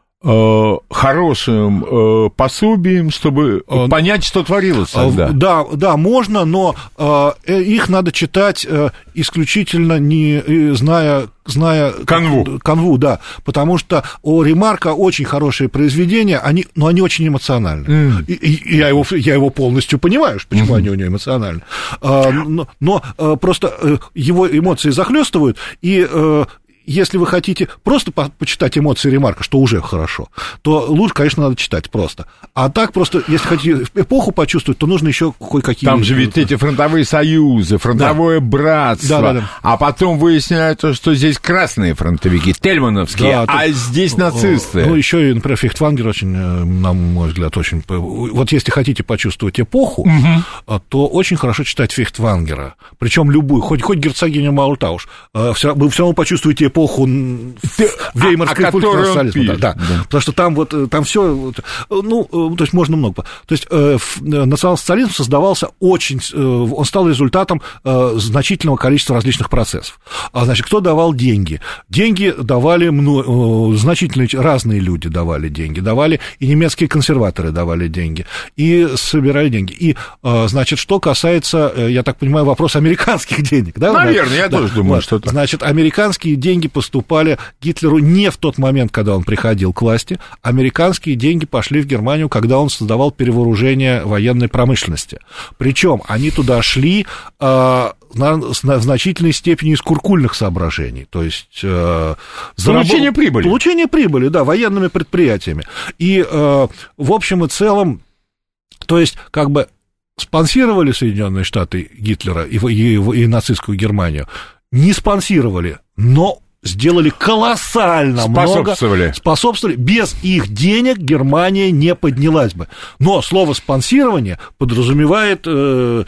э, хорошим э, пособием, чтобы э, понять, что творилось тогда? Да, да, можно, но э, их надо читать э, исключительно не э, зная... зная канву. канву, да, потому что у Ремарка очень хорошие произведения, они, но они очень эмоциональны. Mm. И, и я, его, я его полностью понимаю, почему mm-hmm. они у него эмоциональны. А, но, но просто его эмоции захлестывают, и если вы хотите просто по- почитать эмоции Ремарка, что уже хорошо, то лучше, конечно, надо читать просто. А так просто, если хотите эпоху почувствовать, то нужно еще кое-какие... Там же ведь эти фронтовые союзы, фронтовое да. братство, да, да, да. а потом выясняется, что здесь красные фронтовики, тельмановские, да, а тут, здесь нацисты. Ну, еще и, например, Фейхтвангер очень, на мой взгляд, очень... Вот если хотите почувствовать эпоху, угу. то очень хорошо читать Фейхтвангера, причем любую, хоть, хоть герцогиню Маультауш, вы все равно почувствуете эпоху веймарской культуры социализма. Да, да. Да. Потому что там вот, там все, ну, то есть можно много. То есть национал-социализм создавался очень, он стал результатом значительного количества различных процессов. А, значит, кто давал деньги? Деньги давали значительные, разные люди давали деньги, давали и немецкие консерваторы давали деньги, и собирали деньги. И, значит, что касается, я так понимаю, вопроса американских денег, да? Наверное, я да, тоже думаю, вот, что это. Значит, американские деньги поступали Гитлеру не в тот момент, когда он приходил к власти. Американские деньги пошли в Германию, когда он создавал перевооружение военной промышленности. Причем они туда шли э, на, в значительной степени из куркульных соображений, то есть э, получение заработ... прибыли. Получение прибыли, да, военными предприятиями. И э, в общем и целом, то есть как бы спонсировали Соединенные Штаты Гитлера и, и, и нацистскую Германию, не спонсировали, но сделали колоссально способствовали. много, способствовали. Без их денег Германия не поднялась бы. Но слово «спонсирование» подразумевает э,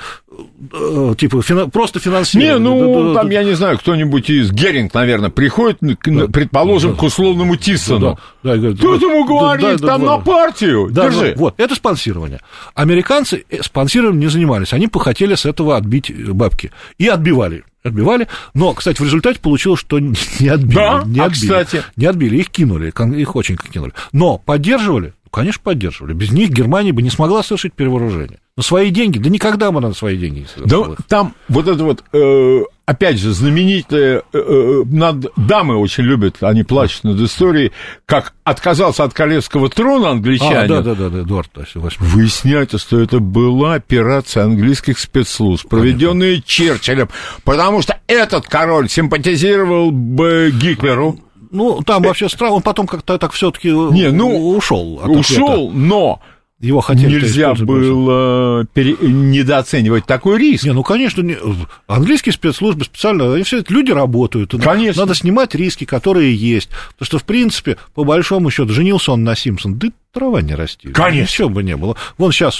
э, типа фина, просто финансирование. Не, ну, да, там, да, я не знаю, кто-нибудь из Геринг, наверное, приходит, да, предположим, да, к условному Тиссону. Да, да, говорит, Тут ему говорит, да, там да, на партию, да, держи. Вот, вот, это спонсирование. Американцы спонсированием не занимались, они хотели с этого отбить бабки. И отбивали. Отбивали, но, кстати, в результате получилось, что не отбили. Да, не а, отбили, кстати. Не отбили, их кинули, их очень кинули. Но поддерживали? Конечно, поддерживали. Без них Германия бы не смогла совершить перевооружение. На свои деньги? Да никогда бы она на свои деньги не совершила. Да, там вот это вот, э, опять же, знаменитые, э, э, над, дамы очень любят, они плачут над историей, как отказался от королевского трона англичанин. А, да, да, да, Эдуард восьмой. Выясняется, что это была операция английских спецслужб, проведенная Черчиллем, потому что этот король симпатизировал бы Гитлеру. Ну, там вообще странно, он потом как-то так все-таки ну, ушел. Ушел, но его хотели нельзя было пере... недооценивать такой риск. Не, ну, конечно, не... английские спецслужбы специально, они все люди работают. Конечно. Надо снимать риски, которые есть. Потому что, в принципе, по большому счету, женился он на Симпсон, да трава не растет. Конечно. Ничего бы не было. Вон сейчас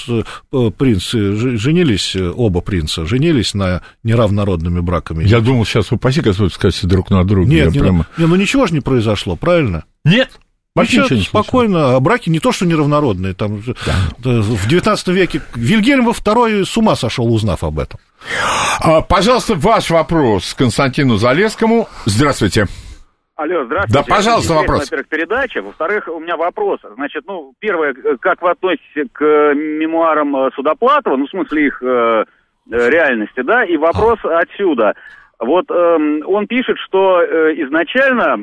принцы женились, оба принца женились на неравнородными браками. Я думал, сейчас упаси Господь сказать друг на друга. Нет, не, прямо... не, ну ничего же не произошло, правильно? Нет. Вообще ничего, спокойно, а браки не то, что неравнородные. Там, да. В девятнадцатом веке Вильгельм второй с ума сошел, узнав об этом. А, пожалуйста, ваш вопрос Константину Залесскому. Здравствуйте. Алло, здравствуйте. Да, пожалуйста, вопрос. Во-первых, передача. Во-вторых, у меня вопрос. Значит, ну, первое, как вы относитесь к мемуарам Судоплатова, ну, в смысле их э, реальности, да, и вопрос а. отсюда. Вот э, он пишет, что э, изначально...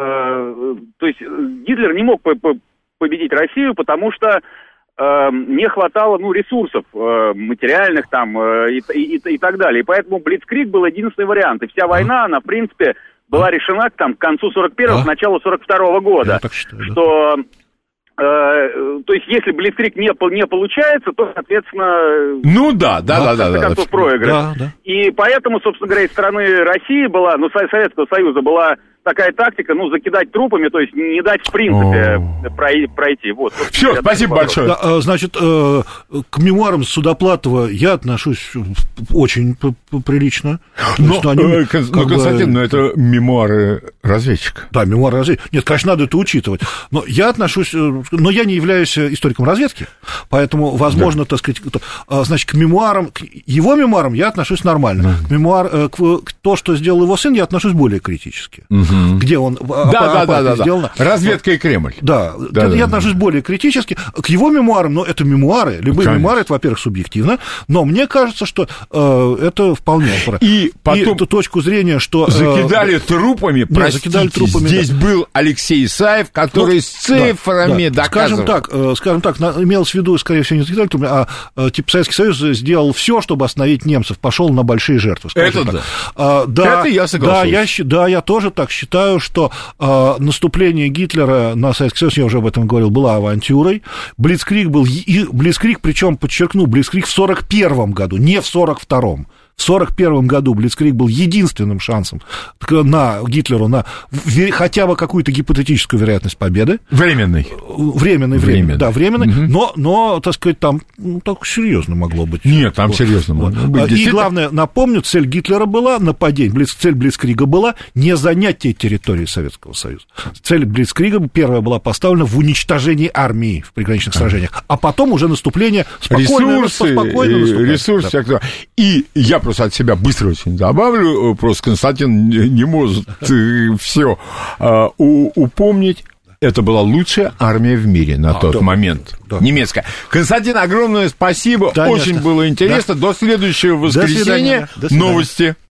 То есть Гитлер не мог победить Россию, потому что э, не хватало, ну, ресурсов э, материальных там э, и, и, и так далее. И поэтому Блицкриг был единственный вариант. И вся война, она, в принципе, была решена там, к концу сорок первого, к началу сорок второго года. Считаю, что, да. э, то есть, если Блицкриг не, не получается, то, соответственно... Ну да, да, да, да. В конце концов, проигрыш. Да, да. И поэтому, собственно говоря, из стороны России была, ну, Советского Союза была... такая тактика, ну, закидать трупами, то есть не дать, в принципе, пройти. Вот. Все, спасибо большое. Да, значит, к мемуарам Судоплатова я отношусь очень прилично. Но, есть, они, э, Кон- ну, Константин, бы... но это мемуары разведчика. Да, мемуары разведчика. Нет, конечно, надо это учитывать. Но я отношусь... Но я не являюсь историком разведки, поэтому, возможно, да. так сказать... Значит, к мемуарам, к его мемуарам я отношусь нормально. Да. К мемуар... К, к то, что сделал его сын, я отношусь более критически. Угу. Где он да, да, да, да, сделано. Разведка и Кремль. Да, да, я да, отношусь да. более критически к его мемуарам, но это мемуары. Любые Конечно. мемуары, это, во-первых, субъективно, но мне кажется, что э, это вполне... И потом... И точку зрения, что... Э, закидали трупами, нет, простите, закидали трупами, здесь да. был Алексей Исаев, который ну, с цифрами да, да. доказывал. Скажем так, э, скажем так, имелось в виду, скорее всего, не закидали трупами, а э, типа Советский Союз сделал все, чтобы остановить немцев, пошел на большие жертвы. Это да. А, да. Это я соглашусь. Да, я, да, я тоже так считаю. Считаю, что э, наступление Гитлера на Советский Союз, я уже об этом говорил, было авантюрой. Блицкриг был, и Блицкриг, причем, подчеркну, Блицкриг в сорок первом году, не в сорок втором. В В сорок первом году Блицкриг был единственным шансом на Гитлеру на хотя бы какую-то гипотетическую вероятность победы. Временный. Временный, временный, да, временный, угу. но, но, так сказать, там ну, так серьезно могло быть. Нет, там серьезно могло быть. И действительно... главное, напомню, цель Гитлера была нападение, Блиц, цель Блицкрига была не занятие территории Советского Союза. Цель Блицкрига первая была поставлена в уничтожении армии в приграничных сражениях, а потом уже наступление спокойно, ресурсы, спокойно ресурсы, да. И я просто от себя быстро очень добавлю, просто Константин не может все упомнить. Это была лучшая армия в мире на а, тот да, момент. Да. Немецкая. Константин, огромное спасибо. Конечно. Очень было интересно. Да. До следующего воскресенья. До свидания. До свидания. Новости.